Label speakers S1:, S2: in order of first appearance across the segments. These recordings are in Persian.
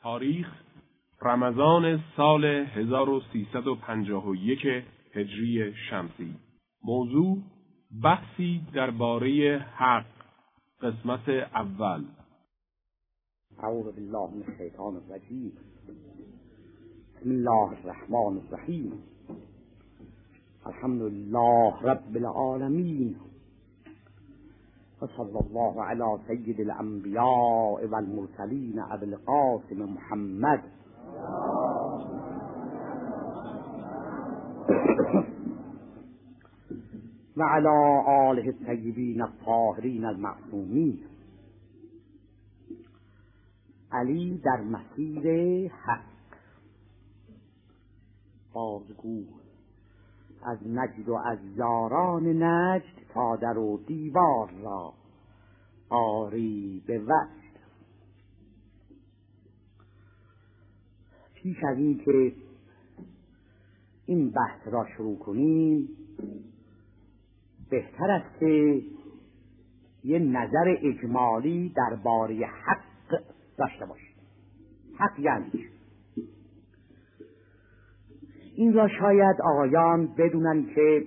S1: تاریخ رمضان سال 1351 هجری شمسی. موضوع بحثی درباره حق، قسمت اول.
S2: اعوذ بالله من الشیطان الرجیم. بسم الله الرحمن الرحیم. الحمد لله رب العالمین و صلی الله علی سید الانبیاء و المرسلین ابی القاسم محمد و علی آله الطیبین الطاهرین المعصومین. علی در مسیر حق. بازگو از نجد و از یاران نجد تا در و دیوار را آری به وجد. پیش از این که این بحث را شروع کنیم بهتر است که یه نظر اجمالی درباره حق داشته باشیم. حق یعنی چی؟ این را شاید آقایان بدونن که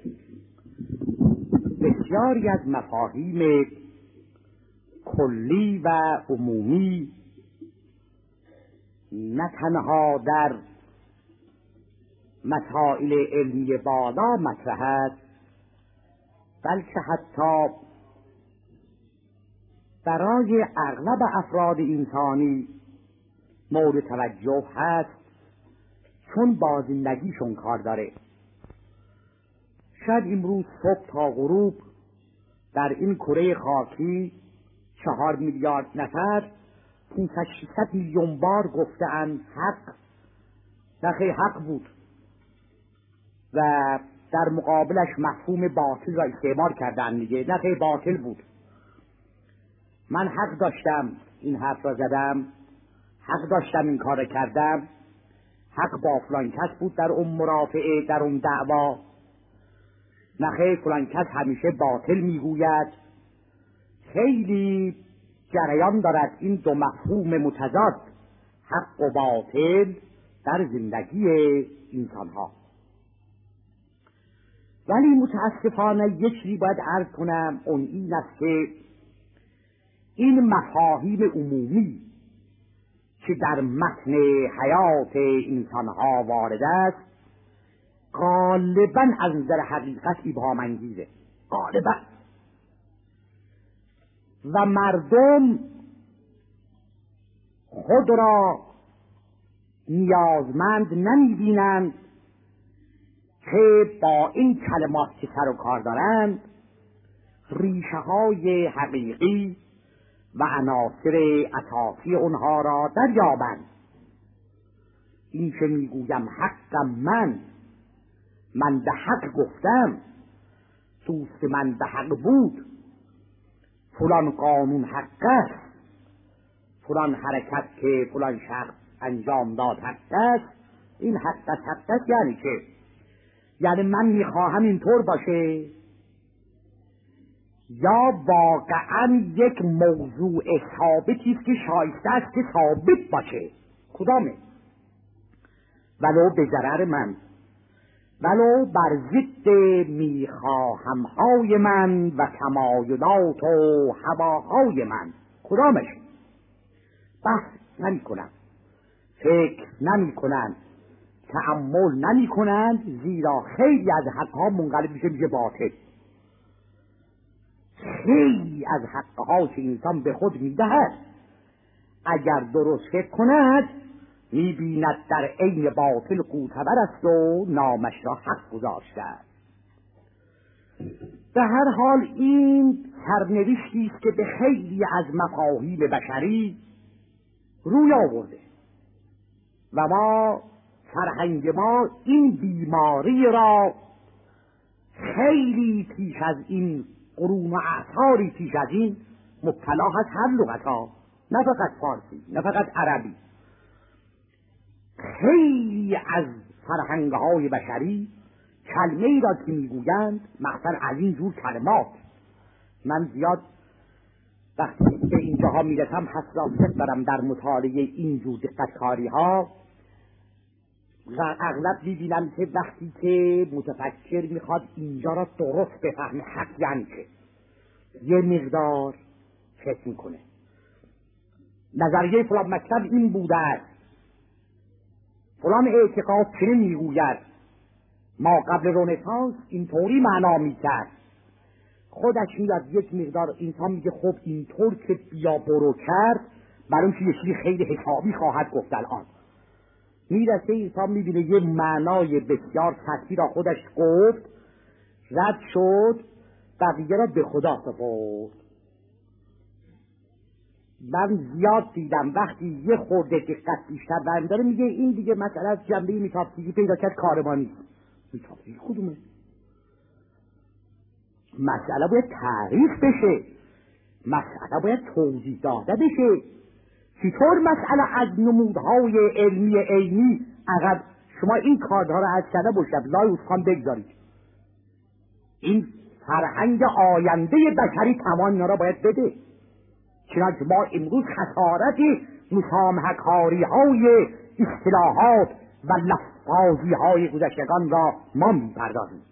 S2: بسیاری از مفاهیم کلی و عمومی نه تنها در مسائل علمی بالا مطرح است، بلکه حتی برای اغلب افراد انسانی مورد توجه هست، چون با زندگیشون کار داره. شاید امروز صبح تا غروب در این کره خاکی 4 میلیارد نفر 500-600 میلیون بار گفتند حق. نخی حق بود و در مقابلش مفهوم باطل را استعمال کردن دیگه. نخی باطل بود. من حق داشتم این حرف را زدم، حق داشتم این کار کردم، حق با فلان کس بود در اون مرافعه، در اون دعوا. نخیر فلان کس همیشه باطل میگوید. خیلی جریان دارد این دو مفهوم متضاد، حق و باطل، در زندگی انسان ها. ولی متاسفانه یک چیزی باید عرض کنم، اون این است که این مفاهیم عمومی که در متن حیات انسانها وارد است غالباً از نظر حقیقت ابهام انگیزه، غالباً، و مردم خود را نیازمند نمی‌بینند که با این کلمات که سر و کار دارند ریشه های حقیقی و عناصر اساسی اونها را دریابند. این که میگویم حقم من به حق گفتم، دوست من به حق بود، فلان قانون حق است، فلان حرکت که فلان شخص انجام داد حق است. این حق است یعنی چه؟ یعنی من میخواهم اینطور باشه، یا واقعا یک موضوع ثابتی است که شایسته است که ثابت باشه؟ کدامه؟ ولو به ضرر من، ولو بر ضد میخواهم های من و تمایلات و هواهای من، کدامش؟ بحث نمی کنند، فکر نمی کنند، تأمل نمی کنند، زیرا خیلی از حقها منقلب میشه باطل. خیلی از حقها که انسان به خود میدهد اگر درست فکر کند میبیند در عین باطل قوتور است و نامش را حق گذاشته است. به هر حال این سرنوشتی است که به خیلی از مفاهیم بشری روی آورده و ما فرهنگ ما این بیماری را خیلی پیش از این، قرون و اعصاری پیش از این، مبتلا هست هر لغتها، نه فقط فارسی، نه فقط عربی. خیلی از فرهنگ‌های بشری کلمه‌ای را که میگویند، مثلا از این جور کلمات، من زیاد وقتی به اینجا جاها میرسم حساسیت دارم در مطالعه اینجور دقتکاری ها. اغلب میبینم که وقتی که متفکر میخواد اینجا را درست بفهمه حق یعنی چه، یه مقدار فکر میکنه. نظریه فلان مکتب این بوده است، فلان اعتقاد چنین میگوید، ما قبل رنسانس اینطوری معنا میکرد. خودش میاد یک مقدار انسان میگه خب اینطور که بیا برو کرد، برای که یه چیزی خیلی حسابی خواهد گفت. الان میرسه انسان میبینه یه معنای بسیار سطحی را خودش گفت، رد شد، بقیه را به خدا سپرد. من زیاد دیدم وقتی یه خورده دقت بیشتر برمی داره میگه این دیگه مسئله از جنبه میتافیزیکی پیدا کرد، کاروانی. میتافیزیک کدومه؟ مسئله باید تعریف بشه، مسئله باید توضیح داده بشه. چطور مسئله از نمودهای علمی عینی عقب شما این کارها را از شده باشد لای خان بگذارید؟ این فرهنگ آینده بشری تمام اینا را باید بده. چنانچه ما امروز خسارت مسامحه‌کاری های اصطلاحات و لفظ‌بازی های گذشتگان را ما میپردازیم.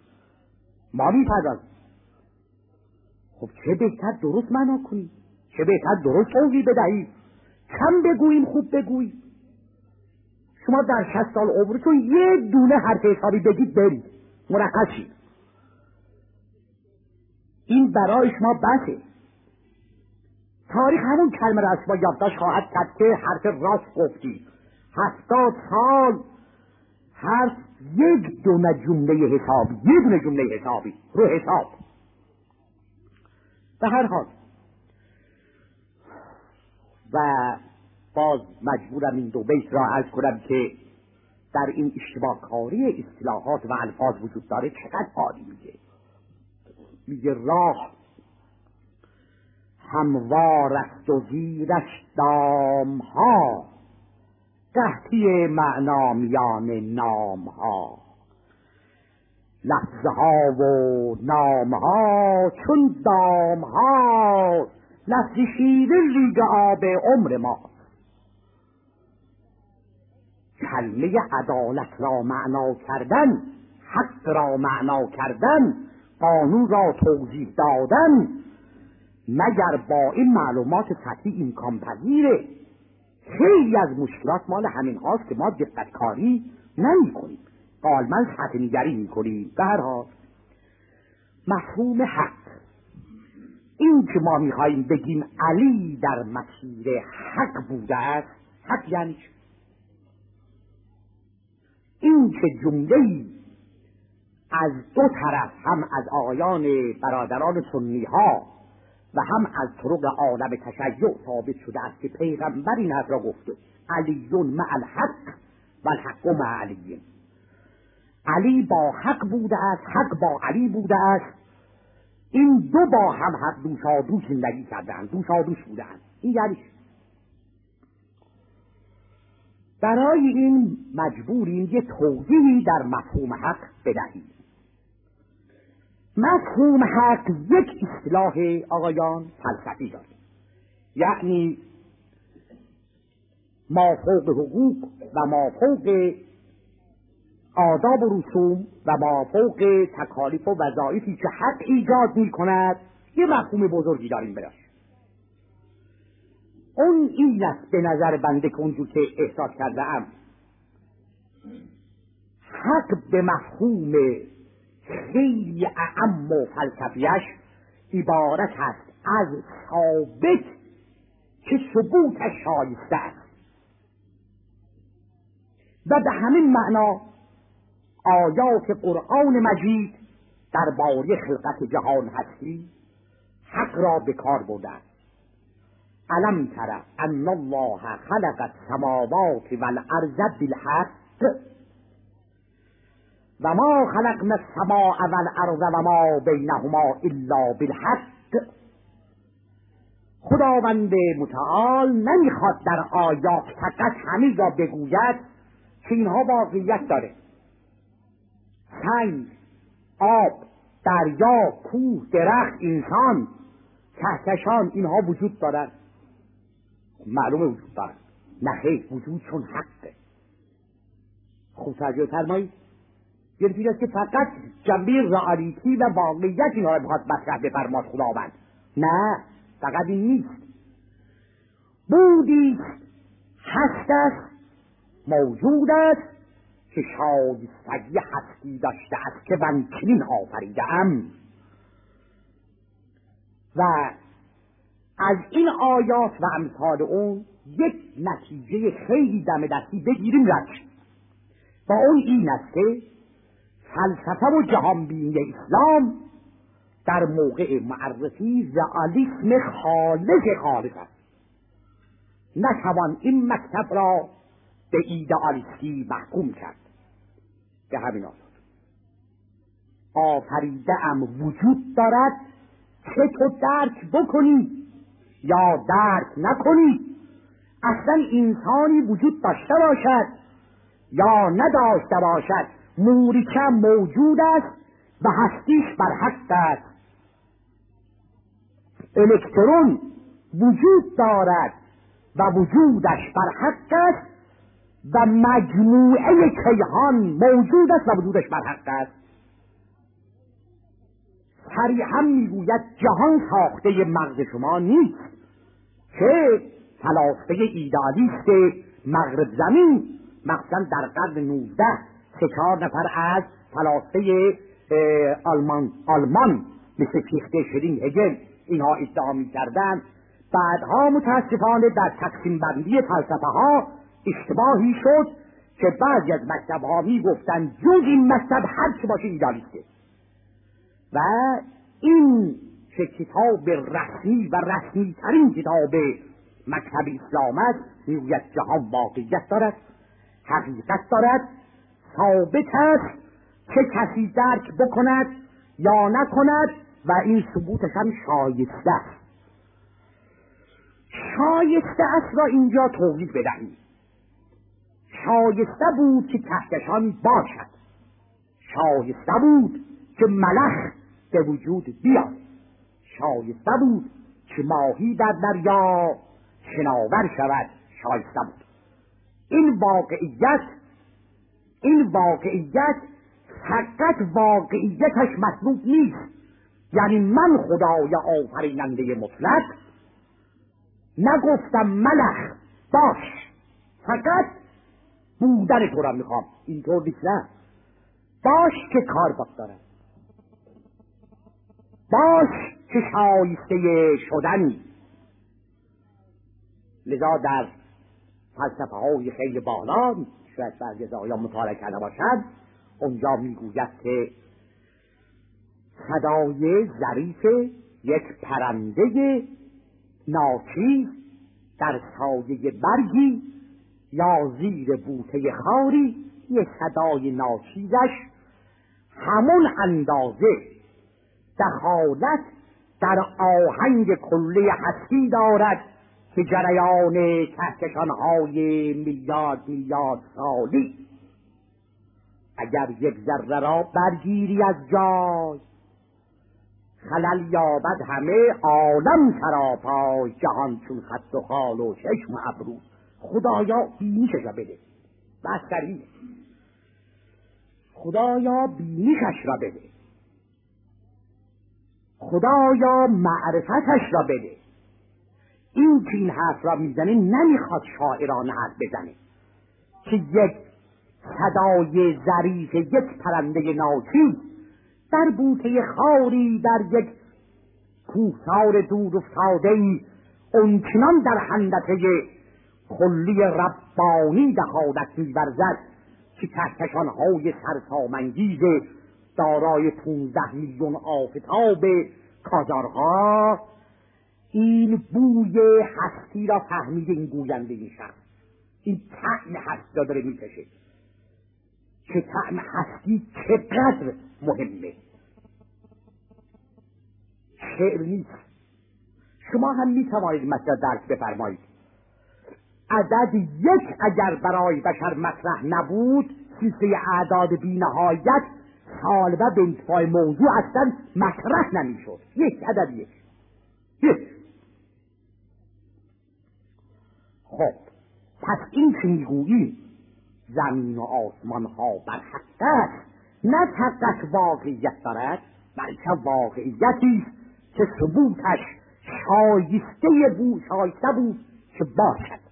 S2: خب چه بهتر درست معنا کنیم، چه بهتر درست توضیح بدهیم، کم بگوییم خوب بگوییم. شما در 60 سال عمرتون یه دونه حرف حسابی بگید برید مرخص شید، این برای شما بسه. تاریخ همون کلمه را از شما یادداشت خواهد کرد که حرف راست گفتی. 70 سال حرف یک دونه جمله حسابی، رو حساب. به هر حال و باز مجبورم این دو بیت را عرض کنم که در این اشتباه کاری اصطلاحات و الفاظ وجود داره چقدر عالی میگه راه هموار است و زیرش دام ها، قحطی معنا میان نام ها، لفظها و نام ها چون دام ها، لفظ شیرین ریگ آب عمر ما. کلمه عدالت را معنا کردن، حق را معنا کردن، قانون را توضیح دادن، مگر با این معلومات سطحی امکان پذیره؟ خیلی از مشکلات مال همین هاست که ما دقت کاری نمی کنیم، غالباً سطح نگری می کنیم. به هر حال مفهوم حق، این که ما می خواهیم بگیم علی در مسیر حق بوده است، حق یعنی چه؟ این که جمله‌ای از دو طرف، هم از آقایان برادران سنی ها و هم از طرق عالم تشیع ثابت شده است که پیغمبر این حرف را گفته: علیون مع الحق و الحق مع علی. علی با حق بوده است، حق با علی بوده است. این دو با هم حق دوشادوش زندگی کردند، دوشادوش بودند. این یعنی برای این مجبوریم یه توضیحی در مفهوم حق بدهیم. مفهوم حق یک اصطلاح آقایان فلسفی داره، یعنی مافوق حقوق و مافوق آداب و رسوم و مافوق تکالیف و وظایفی که حق ایجاد می کند یه مفهوم بزرگی داریم براش. اون این است به نظر بنده که اونجور که احساس کرده ام، حق به مفهوم خیلی اعم و فلسفیش عبارت است از ثابت که ثبوتش شایسته است و به همین معنا آیات قرآن مجید درباره خلقت جهان هستی حق را به کار برده است. الم تر ان الله خلق السماوات والارض بالحق و ما خلقنا السماء والارض و ما بینهما الا بالحق. خداوند متعال نمیخواد در آیات فقط همین را بگوید که اینها واقعیت داره. سنگ، آب، دریا، کوه، درخت، انسان، کهکشان، اینها وجود دارند. معلومه وجود دارد. نه وجود چون حقه. خوب توجه فرمایید. یعنی این است که فقط جنبه رئالیتی و واقعیت اینا رو بخواد مطرح بفرماد خداوند. نه، فقط این نیست. بودی هست است، موجود است که شایستگی هستی داشته است که من چنین آفریده‌ام. و از این آیات و امثال اون یک نتیجه خیلی دم دستی بگیریم رد. با اون این است که فلسفه و جهانبینی اسلام در موقع معرفی رئالیسم خالص است. نتوان این مکتب را به ایدئالیستی محکوم کرد. به همین آسان آفریده ام وجود دارد که تو درک بکنی یا درک نکنی. اصلا انسانی وجود داشته باشد یا نداشته باشد، موریچه موجود است و هستیش بر حق است. الکترون وجود دارد و وجودش بر حق است و مجموعه کیهان موجود است و وجودش بر حق است. صریحا میگوید جهان ساخته مغز شما نیست که فلاسفه ایدئالیست مغرب زمین، مخصوصا در قرن 19 3-4 نفر از فلاسفه آلمان مثل فیخته، شرینگ، هگل اینها ادعا می‌کردند. بعدها متاسفانه در تقسیم بندی فلسفه ها اشتباهی شد که بعضی از مکتب ها میگفتند جز این مکتب هر چه باشه ایدئالیسته. و این که کتاب رسمی و رسمی ترین کتاب مکتب اسلام است، میگوید جهان واقعیت دارد، حقیقت دارد، ثابت است که کسی درک بکند یا نکند و این ثبوتش هم شایسته است. شایسته است را اینجا توضیح بدهیم. شایسته بود که کهکشان باشد، شایسته بود که ملخ به وجود بیاد، شایسته بود که ماهی در دریا شناور شود، شایسته بود. این واقعیت فقط واقعیتش مطلوب نیست. یعنی من خدای آفریننده مطلق نگفتم ملخ باش، فقط بودن تو را میخوام، اینطور نیست. نه، باش که کار باید دارد، باش که شایسته شدنی. لذا در فلسفه های خیلی بالا، شاید بعضی از آیان مطالعه کرده باشد، اونجا میگوید که صدای ظریف یک پرنده ناچیز در سایه برگی یا زیر بوته خاری، یک صدای ناچیزش همون اندازه دخالت در آهنگ کلی هستی دارد که جریان کهکشان‌های میلیارد سالی. اگر یک ذره را برگیری از جای، خلل یابد همه عالم سراپای. جهان چون خط و خال و چشم و ابرو، خدایا بینیشش را بده. بس سریع خدایا بینیشش را بده، خدایا معرفتش را بده. این که این حرف را میزنه نمیخواد شاعرانه حرف بزنه که یک صدای ظریف یک پرنده ناچیز در بوته خاری در یک کوهسار دور افتاده‌ای اونچنان در حندقه کلی ربانی دخالت می‌ورزد که کهکشان‌های سرسام‌انگیز دارای 15 میلیون آفتاب کازارها این بوی هستی را فهمیده. این گوینده این شخص این طعم هستی را داره میکشه که طعم هستی چقدر مهمه. شعر نیست. شما هم میتوانید مثلا درک بفرمایید. عدد یک اگر برای بشر مطرح نبود، سلسله اعداد بی نهایت سالبه به انتفاع موضوع اصلا مطرح نمیشد. یک عدد یک. خب پس این که میگوییم زمین و آسمان ها بر حق است، نه فقط واقعیت دارد، بلکه واقعیتی که ثبوتش شایسته بود که باشد.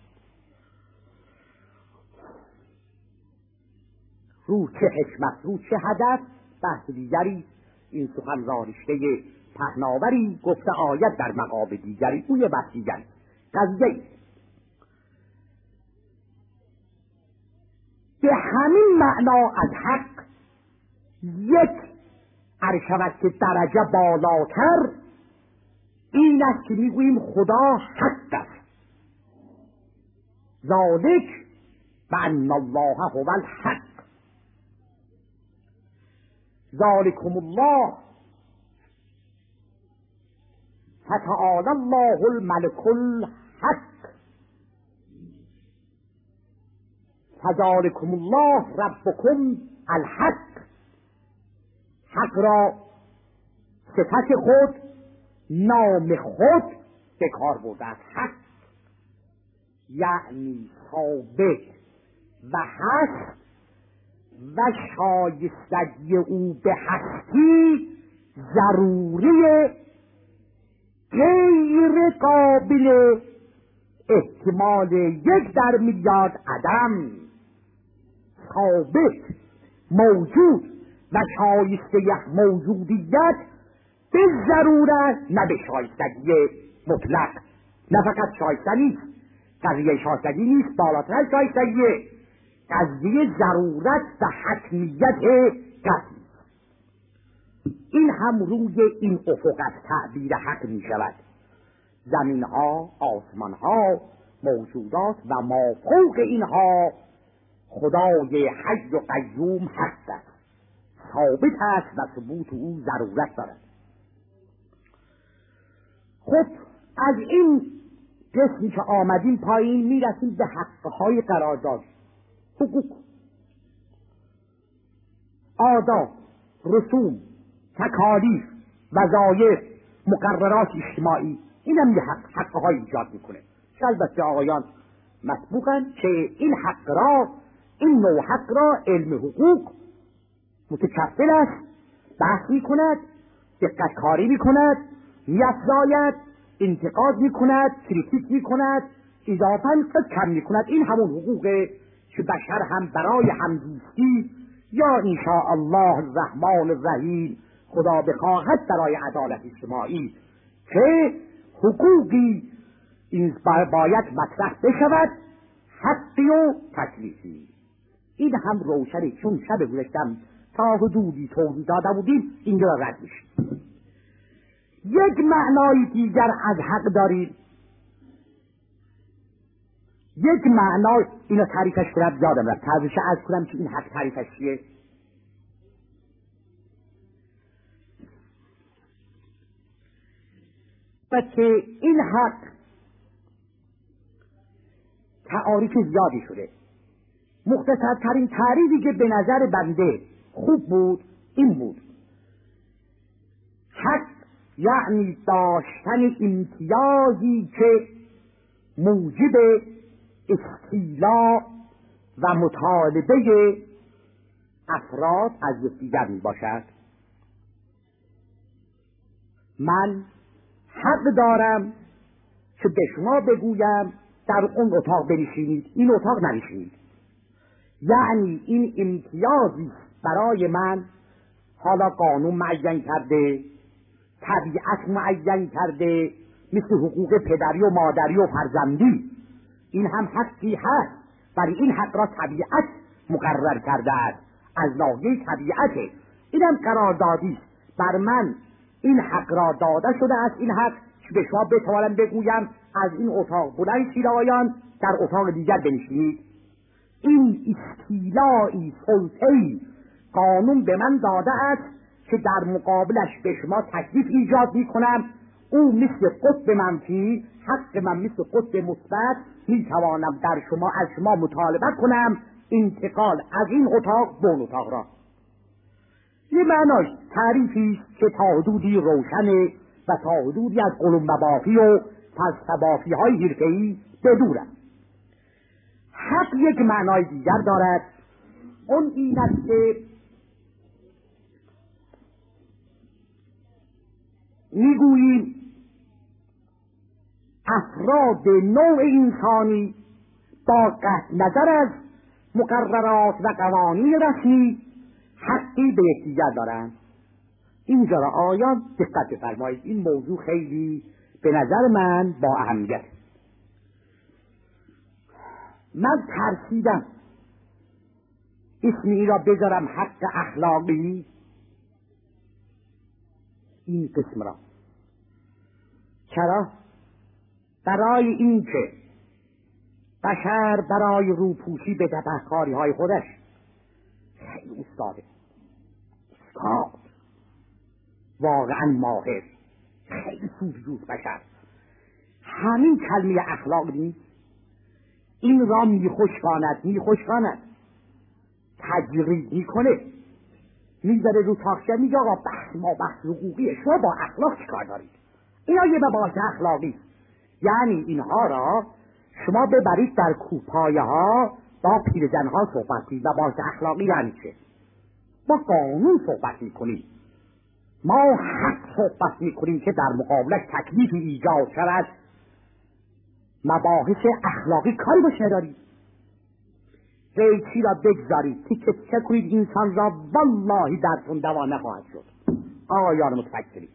S2: رو چه حکمت، رو چه هدف، بحث دیگری. این سخن را رشته پهناوری گفته آید در مقام دیگری، او یه بحث دیگری. قضیه به همین معنا از حق یک ارشود که درجه بالاتر این است که میگوییم خدا حق است. ذالک بأن الله هو الحق، ذالکم الله فتعالی الله الملك الحق، فذلکم الله ربکم الحق. حق را صفت خود، نام خود به کار برده است. حق یعنی ثابت و هست و شایستگی او به هستی ضروری غیر قابل احتمال 1/میلیارد عدم، ثابت موجود و شایسته موجودیت به ضرورت، نه به شایستگی مطلق. نه فقط شایسته نیست، قضیه شایستگی نیست، بالاتر از شایستگی قضیه ضرورت و حتمیت قطعی. این هم روی این افق از تعبیر حق می شود. زمین ها، آسمان ها، موجودات و ما فوق اینها خدای حی و قیوم حق است، ثابت است و ثبوت او ضرورت دارد. خب از این قسمی که آمدیم پایین میرسیم به حقهای قرارداد، حقوق، آداب، رسوم، تکالیف، وظایف، مقررات اجتماعی. این هم یه حقهای ایجاد میکنه. البته آقایان مسبوقاً که این حق را، این نوع حق را علم حقوق متکفل است، بحث میکند، دقت کاری میکند، میافزاید، انتقاد میکند، کریتیک میکند، اضافاً کم میکند. این همون حقوقه که بشر هم برای همزیستی یا انشاءالله الرحمن الرحیم خدا بخواهد برای عدالت اجتماعی که حقوقی این باید مطرح بشود، حقی و تکلیفی. این هم روشنی، چون شب گذشتم تا حدودی توضیح داده بودیم اینجا رد میشه. یک معنای دیگر از حق داریم، یک معنای اینو تعریفش کنم، یادم رفت تعریفش از کنم که این حق تعریفش چیه. و که این حق تعاریف زیادی شده. مختصرترین تعریفی که به نظر بنده خوب بود این بود: حق یعنی داشتن امتیازی که موجب استیلا و مطالبه افراد از یکدیگر می باشد. من حق دارم که به شما بگویم در اون اتاق بنشینید، این اتاق ننشینید. یعنی این امتیازی برای من، حالا قانون معین کرده، طبیعت معین کرده، مثل حقوق پدری و مادری و فرزندی. این هم حقی هست، برای این حق را طبیعت مقرر کرده است، از ناحیه طبیعته. این هم قراردادی بر من این حق را داده شده است. این حق که به شما بتوانم بگویم از این اتاق بلند شید آقایان، در اتاق دیگر بنشینید. این استیلایی، سلطه‌ای قانون به من داده است که در مقابلش به شما تکلیف ایجاد میکنم. او مثل قطب منفی، حق من مثل قطب مثبت، میتوانم در شما از شما مطالبه کنم انتقال از این اتاق به اون اتاق را. یه معناش تعریفی که تا حدودی روشنه و تا حدودی از علوم مبافی و فلسفه بافی های حرفه‌ای بدورم. حق یک معنای دیگر دارد. اون این است که میگوییم افراد نوع انسانی با قطع نظر از مقررات و قوانین رسمی حقی به یکدیگر دارند. اینجا را آیان دقت بفرمایید، این موضوع خیلی به نظر من با اهمیت. من ترسیدم اسمی را بذارم حق اخلاقی این قسم را. چرا؟ برای این که بشر برای روپوشی به تبهکاری های خودش خیلی استاد واقعا ماهر، خیلی سوزجوز بشر. همین کلمه اخلاق نیست، این را میخوشکاند، تجرید میکنه، میذاره رو تاخچه، میگه آقا بحث حقوقیه، شما با اخلاق چیکار دارید؟ اینا یه مباحث اخلاقی. یعنی اینها را شما ببرید در کوپایه ها با پیرزنها صحبت کنید و باعث اخلاقی یعنی چه؟ ما قانون صحبت میکنیم، ما حق صحبت میکنیم که در مقابلش تکلیف ایجاد شود. مباحث اخلاقی کاری باش ندارید. قیچی را بگذارید تیکه تیکه کنید انسان را، والله درتون دوا نخواهد شد. آقایان متفکرین،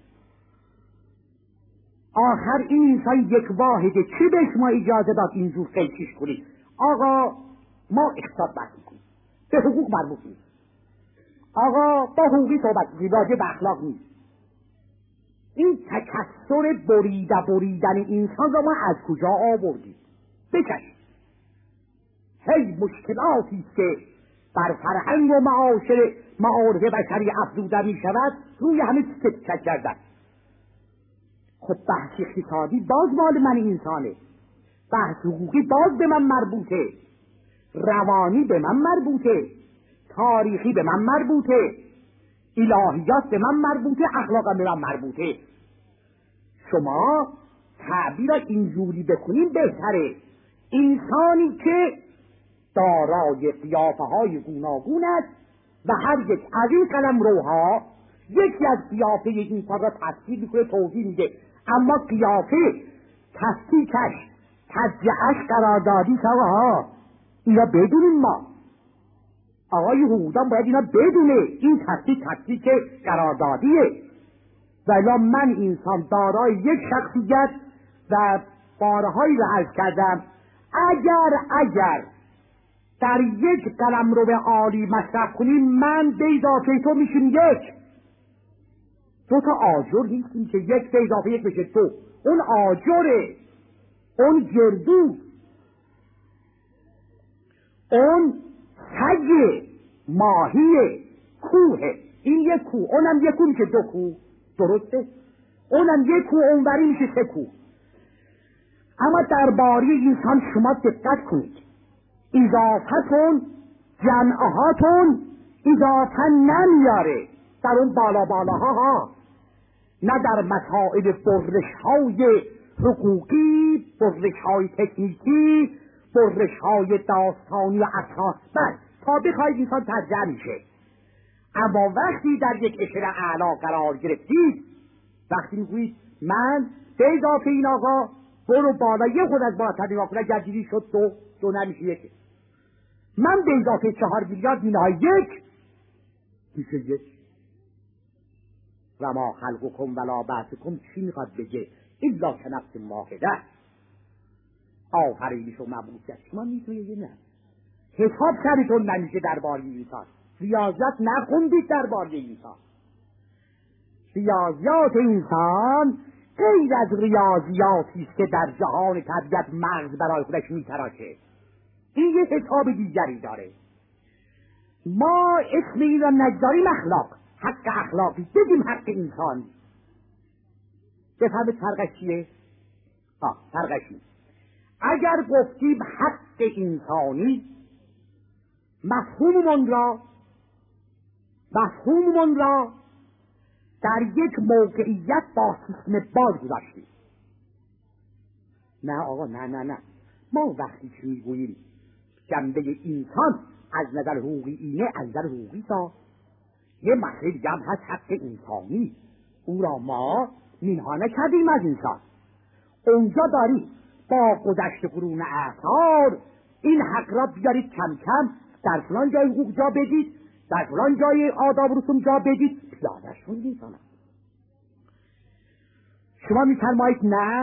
S2: آخر این انسان یک واحده، چی به شما اجازه داد اینجور قیچیش کنید؟ آقا ما اقتصاد بحث میکنیم، به حقوق مربوط نیست. آقا با حقوقی صحبت میکنیم، راجع به اخلاق نیست. این تکثر بریدن انسان را ما از کجا آوردیم؟ بکش. هی مشکلاتی که بر فرهنگ و معارف بشری افزوده می شود روی همه تکه کردن. خب بحث اقتصادی باز مال من انسانه، بحث حقوقی باز به من مربوطه، روانی به من مربوطه، تاریخی به من مربوطه، الهیات به من مربوطه، اخلاق به من مربوطه. شما تعبیر را اینجوری بکنیم بهتره. انسانی که دارای قیافه های گوناگون است و هر یک از این قلمروها یکی از قیافه یک انسان را تصویر میکنه، توضیح میده، اما قیافه تصدیقش تجزیه‌اش قراردادی ها اینا بدونیم. ما آقای حقوقدان باید اینا بدونه، این تصدیق قراردادیه. ولی من انسان دارای یک شخصیت و بارهایی را عرض کردم، اگر در یک قلمرو عالی مصرف کنیم من به اضافه تو میشیم یک. دو تا آجر نیستیم که یک به اضافه یک بشه دو. اون آجره، اون گردو، اون سگ، ماهیه، کوه. این یک کوه، اونم یک کوه میشه دو کوه، درسته؟ اونم یک کوه، اونوری میشه سه کوه. اما درباره انسان شما دقت کنید، اضافتون جمعهاتون اضافه نمیاره در اون بالاها، نه در مسائل برش‌های حقوقی، برش‌های تکنیکی، برش‌های داستانی و اساس. بس تا بخواید انسان ترجمه میشه. اما وقتی در یک اشل اعلا قرار گرفتید، وقتی میگویید من به اضافه این آقا برو بالا یه خود از بالاتر نگاه کنه، گردیدی شد دو نمیشه یک. من به اضافه 4 میلیارد مینهای یک میشه یک. و ما خلقکم ولا بعثکم چی میخواد بگه؟ الا کنفس واحده. آفرینش و مبعوثیت شما میتونه یه نه. حساب سرتون نمیشه درباره انسان. ریاضت نخوندید درباره انسان. ریاضیات انسان غیر از ریاضیاتی است که در جهان طبیعت مغز برای خودش میتراشه. این یه حساب دیگری داره. ما اسم این را نگذاریم اخلاق، حق اخلاقی، بگیم حق انسانی. بفهمید فرقش چیه؟ فرقش این، اگر گفتیم حق انسانی، مفهوممون را در یک موقعیت با سیستم باز گذاشتیم. نه آقا، نه ما وقتی که میگوییم جنبه انسان از نظر حقوقی اینه، از نظر حقوقی ساخت. یه مسئله دیگه هم هست، حق انسانی. او را ما مینها نکردیم از انسان. اونجا داریم با گذشت قرون اعصار این حق را بیارید کم کم، در فلان جای حقوق جا بدید، در فلان جای آداب و رسوم جا بدید، پیاده‌اش کنید انسان. شما می‌فرمایید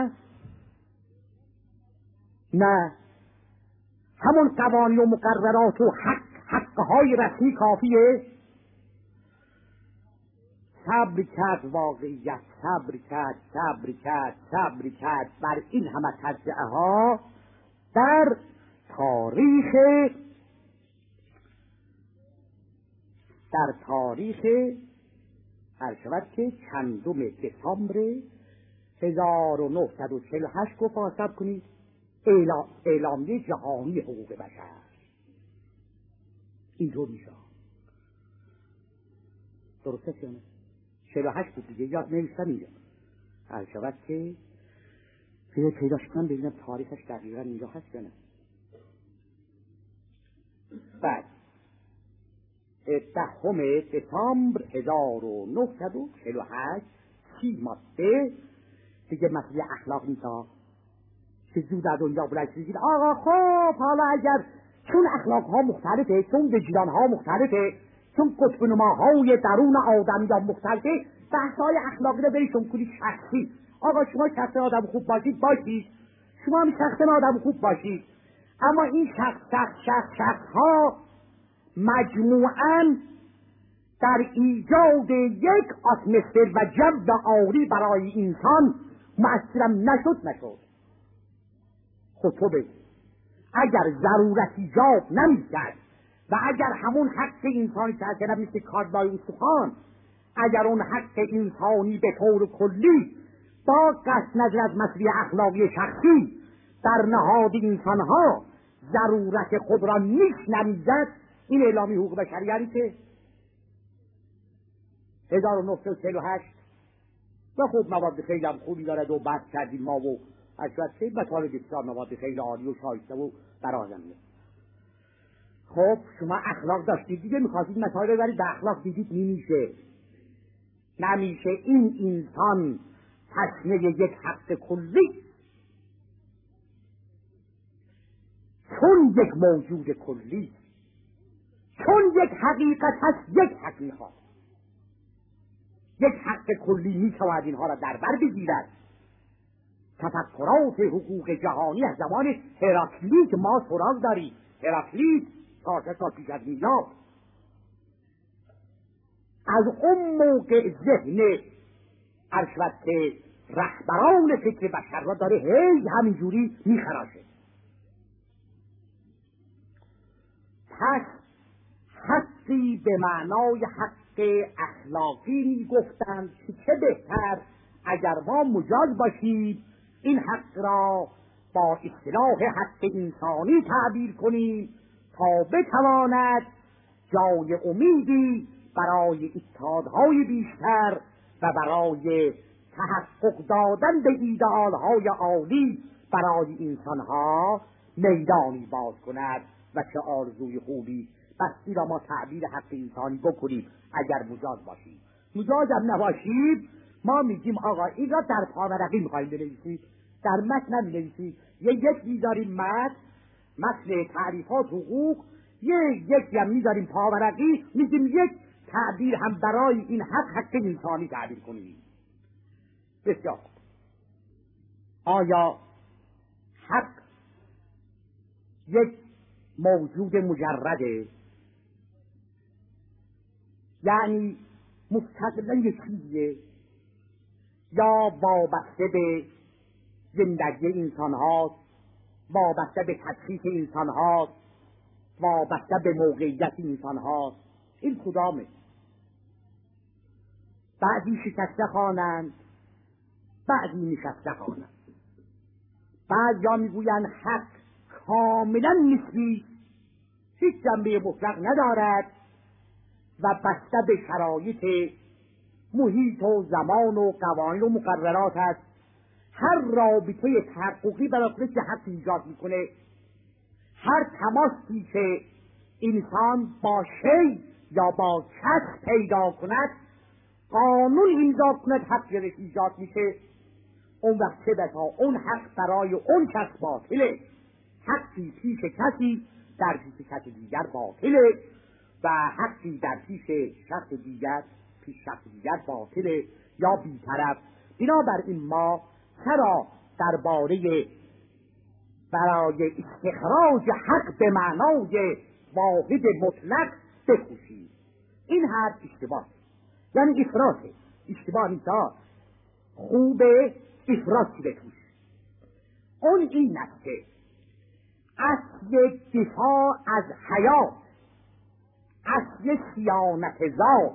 S2: نه همون قوانین و مقررات و حقهای رسمی کافیه. صبر کرد واقعیت، صبر کرد بر این همه تجزیه ها در تاریخ هر شود که چندم دسامبر 1948 گفت حساب کنید اعلامیه جهانی حقوق بشر. اینطور میشه. درسته یا نه؟ 48 بود دیگه، یاد نوشتم اینجا. هر شود که پیداش کنم ببینم تاریخش دقیقا اینجا هست یا نه. بعد 10 دسامبر 1948 30 ماده دیگه مسئله اخلاق نیست که زود از دنیا بلند شدید. آقا خب حالا اگر چون اخلاق ها مختلفه، چون وجدان ها مختلفه، چون قطب نماهای درون آدمیان مختلفه، بحث‌های اخلاقی رو بریشون کنید شخصی. آقا شما شخص آدم خوب باشید، شما هم شخص آدم خوب باشید، اما این شخص ها مجموعاً در ایجاد یک اتمسفر و جو عالی برای انسان مؤثرم نشد. خب تو بگی اگر ضرورت ایجاد نمی‌کرد و اگر همون حق انسانی که مثل کاربای استخوان، اگر اون حق انسانی به طور کلی با قصد نظر از مسئله اخلاقی شخصی در نهاد انسانها ضرورت خود را نمی‌زد، این اعلامیه حقوق بشری یعنی که 1948 و خب مواد خیلی هم خوبی دارد و بحث کردیم ما و اشوات خیلی مطالب بسیار مواد خیلی عالی و شایسته و برازنده. خب شما اخلاق داشتید دیگه، میخواستید مطالب ببرید به اخلاق، دیدید نمیشه. این انسان تسمه یک حق کلی، چون یک موجود کلی، چون یک حقیقت هست، یک حق میخواد. یک حق کلی میتواند اینها را در بر بگیرد. تفکرات حقوق جهانی از زمان هراکلیت ما سراغ داریم. هراکلیت 400 سال پیش از میلاد، از اون موقع ذهن ارشد رهبران فکر بشر را داره هی همینجوری میخراشه. پس حقی به معنای حق اخلاقی میگفتند که چه بهتر اگر ما مجاز باشیم این حق را با اصطلاح حق انسانی تعبیر کنیم تا بتواند جای امیدی برای اتحادهای بیشتر و برای تحقق دادن به ایدئالهای عالی برای انسانها میدانی باز کند. و چه آرزوی خوبی بستی را ما تعبیر حق انسانی بکنیم اگر مجاز باشیم. مجاز هم نباشیم ما میگیم آقا این را در پاورقی میخواییم بنویسید، در متن نمی‌نویسید. یک میذاریم متن تعریفات حقوق، یک هم میذاریم پاورقی، میگیم یک تعبیر هم برای این حق انسانی تعبیر کنیم. بسیار آیا حق یک موجود مجرده؟ یعنی مستقلا یک چیزیه یا وابسته به زندگی انسان هاست، وابسته به تشخیص انسان هاست، وابسته به موقعیت انسان هاست؟ این کدامه؟ بعضی شکسته خوانند، بعضی نشسته خوانند. بعضیا میگویند حق کاملا نسبی، هیچ جنبه مطلق ندارد و بسته به شرایط محیط و زمان و قوانین و مقررات است. هر رابطه تحققی برای که حق ایجاد میکنه، هر تماسی که انسان با شی یا با کس پیدا کند، قانون امضا کند، حق درش ایجاد میشه. اون وقت چه بسا اون حق برای اون کس باطله، حقی پیش کسی در پیش کس دیگر باطله و حقی در پیش شخص دیگر پیش شخص دیگر باطله یا بی‌طرف. بنابراین ما چرا درباره برای استخراج حق به معنای واحد مطلق بکوشیم؟ این حرف اشتباه، یعنی افراطه. اشتباه نیست، خوبه افراط شده توش. اون این است که اصل دفاع از حیات، اصل صیانت ذات،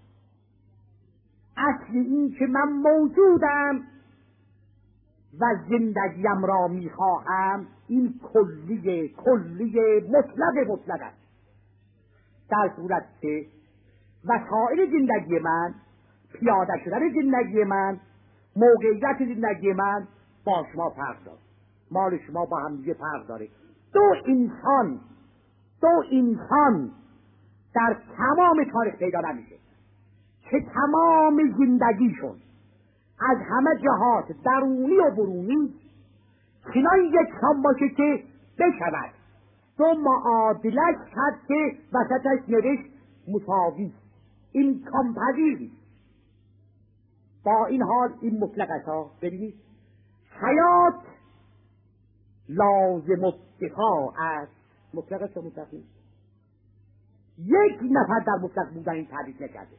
S2: اصل این که من موجودم و زندگیم را میخواهم، این کلیه مطلق است. در صورت که وسایل زندگی من، پیاده شدن زندگی من، موقعیت زندگی من با شما فرق داره، مال شما با هم دیگه فرق داره. دو انسان در تمام تاریخ پیدا نمیشه که تمام زندگیشون از همه جهات درونی و برونی چنان یکسان باشه که بشود دو معادلت کرد که وسطش نوشت مساوی، امکان پذیر نیست. با این حال این مطلق است. ببینید حیات لازم الدفاع است. مطلق است و مطلق نیست. یک نفر در مطلق بودن این تعریف نکرده.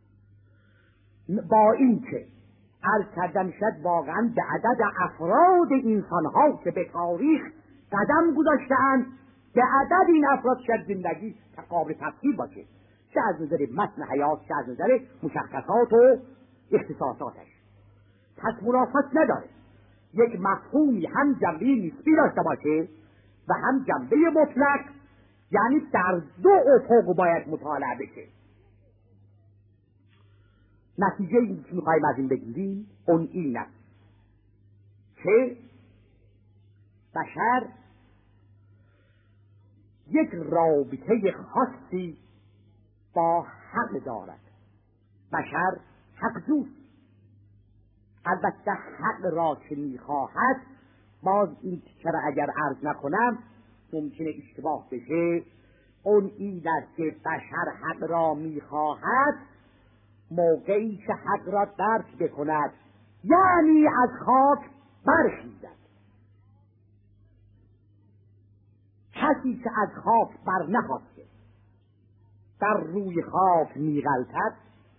S2: با این که عرض کردم شد واقعا به عدد افراد انسانها که به تاریخ قدم گذاشته‌اند، به عدد این افراد شد زندگی قابل تفسیر باشه، چه از نظر متن حیات چه از نظر مشخصات و اختصاصاتش. پس منافات نداره یک مفهومی هم جنبه نسبی داشته باشه و هم جنبه مطلق، یعنی در دو افق باید مطالعه بشه. نتیجه این که میخوایم از این بگیریم اون این است که بشر یک رابطه خاصی با حق دارد. بشر حق دوست. البته حق را که میخواهد، باز این چرا اگر عرض نکنم ممکنه اشتباه بشه، اون این است که بشر حق را میخواهد موقعی که حق را درک بکند، یعنی از خاک برخیزد. کسی که از خاک بر نخواسته در روی خاک میغلطد،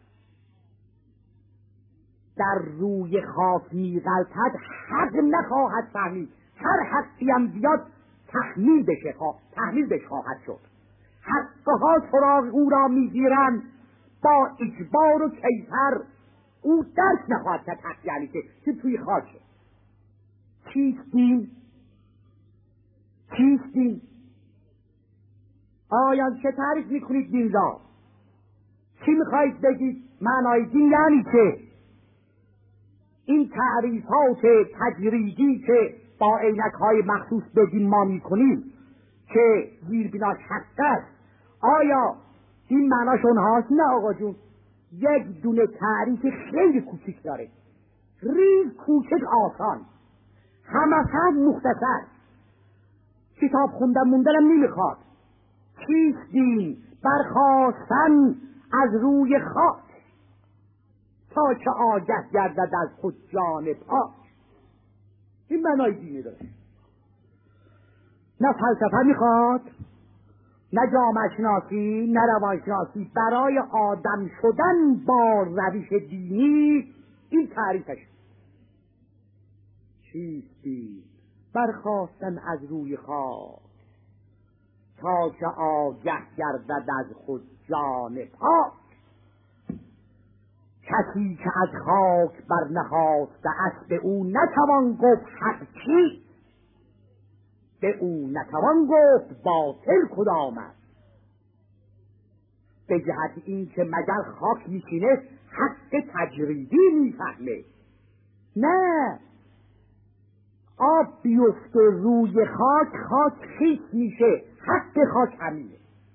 S2: در روی خاک میغلطد، حق نخواهد فهمید. هر حقی هم بیاد تحمیل بهش خواهد شد. حقها سراغ او را میگیرند با اجبار و کیفر. او درک نخواهد کرد حق یعنی که توی خاکه. چیست دین؟ آیا چه تعریف میکنید دین را؟ چی میخواهید بگید معنای دین یعنی چه؟ این تعریفات تجریدی که با عینک‌های مخصوص به دین ما میکنیم که زیربناش حق است، آیا این معناش اونهاست؟ نه آقا جون، یک دونه تعریف خیلی کوچک داره، ریز کوچک آسان، همه مختصر، کتاب خوندن موندنم نمیخواد. چیست دین؟ برخاستن از روی خاک تا که آگه گردد از خود جان پاک. این معنای دینی داره. نه فلسفه میخواد، نه جامعه شناسی، نه روان شناسی. برای آدم شدن با روش دینی این تعریفش. چیست دین؟ برخاستن از روی خاک تا که آگه گردد از خود جان پاک. کسی که از خاک برنخاسته است، به او نتوان گفت حق چیست، به او نتوان گفت باطل کدام است. به جهت این که مگر خاک میشینه حق تجریدی میفهمه. نه، آب بیفته روی خاک، خاک خیس میشه. حق خاک همینه.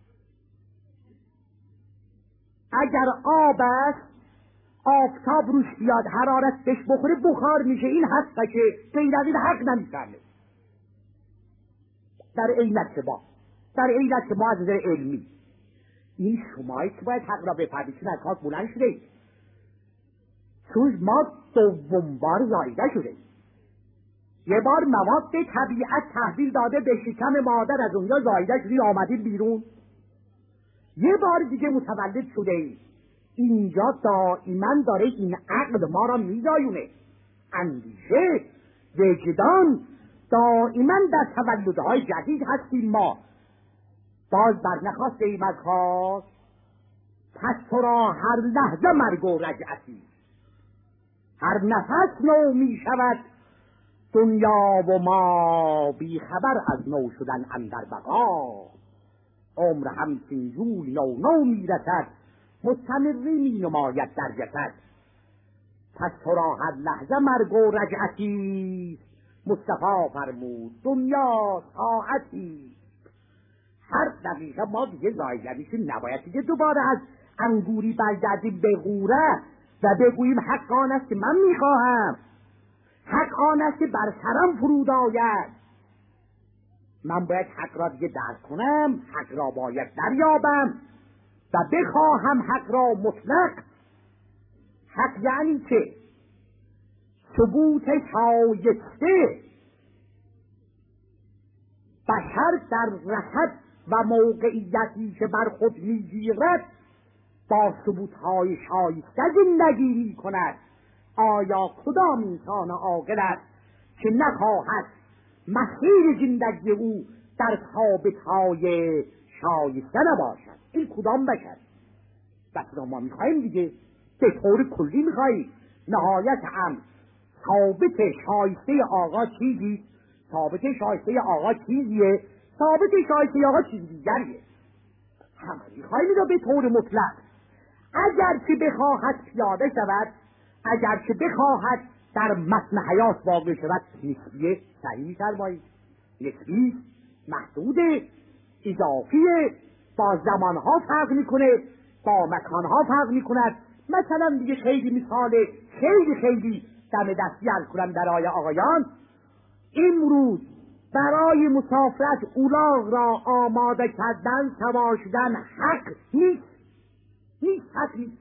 S2: اگر آب است، آفتاب روش بیاد، حرارت بهش بخوره، بخار میشه. این حقشه، غیر از این حق نمیفهمه. در عینت ما از نظر علمی این شمایی که باید حق را بفهمید، چون از خاک بلند شده، چون ما دوم بار زایده شده. یه بار مواد طبیعت تحویل داده به شکم مادر، از اونجا زایده شدید آمدید بیرون. یه بار دیگه متولد شده. اینجا دائما داره این عقل ما را میزایونه. اندیشه، وجدان، دائما در تولدهای جدید هستیم. ما باز برنخواسته ایم از خاک، پس تو را هر لحظه مرگ و رجعتی. هر نفس نو می شود دنیا و ما بی خبر از نو شدن اندر بقا. عمر همچین جوی نو می رسد، مستمری می نماید در جسد. پس تو را هر لحظه مرگ و رجعتی، مصطفی فرمود دنیا ساعتی. هر دقیقه ما دیگه زایده میشیم، نباید دیگه دوباره از انگوری برگردیم به غوره و بگوییم حق آن است که من میخواهم، حق آن است که بر سرم فرود آید. من باید حق را دیگه درک کنم، حق را باید دریابم و بخواهم حق را مطلق. حق یعنی چه؟ ثبوت شایسته. بشر در رهد و موقعیتی که بر خود میگیرد با ثبوت‌های شایسته زندگی می‌کند. آیا کدام انسان عاقل است که نخواهد مسیر زندگی او در ثابت‌های شایسته نباشد؟ این کدام بشر؟ بس ما می‌خواهیم دیگه، به طور کلی می‌خواهیم. نهایت هم ثابت شایسته آقا چیزی، ثابت شایسته آقا چیزیه، ثابت شایسته آقا چیز دیگریه. همه می‌خواهیم اینو به طور مطلق. اگر که بخواهد پیاده شود، اگر که بخواهد در متن حیات واقع شود، نسبیه. صحیح فرمایید، نسبی، محدود، اضافی، با زمانها فرق میکنه، با مکانها فرق میکند. مثلا دیگه خیلی مثال خیلی دم دستی عرض کنم برای آقایان. امروز برای مسافرت اولاغ را آماده کردن، سوار شدن حق نیست. حق نیست.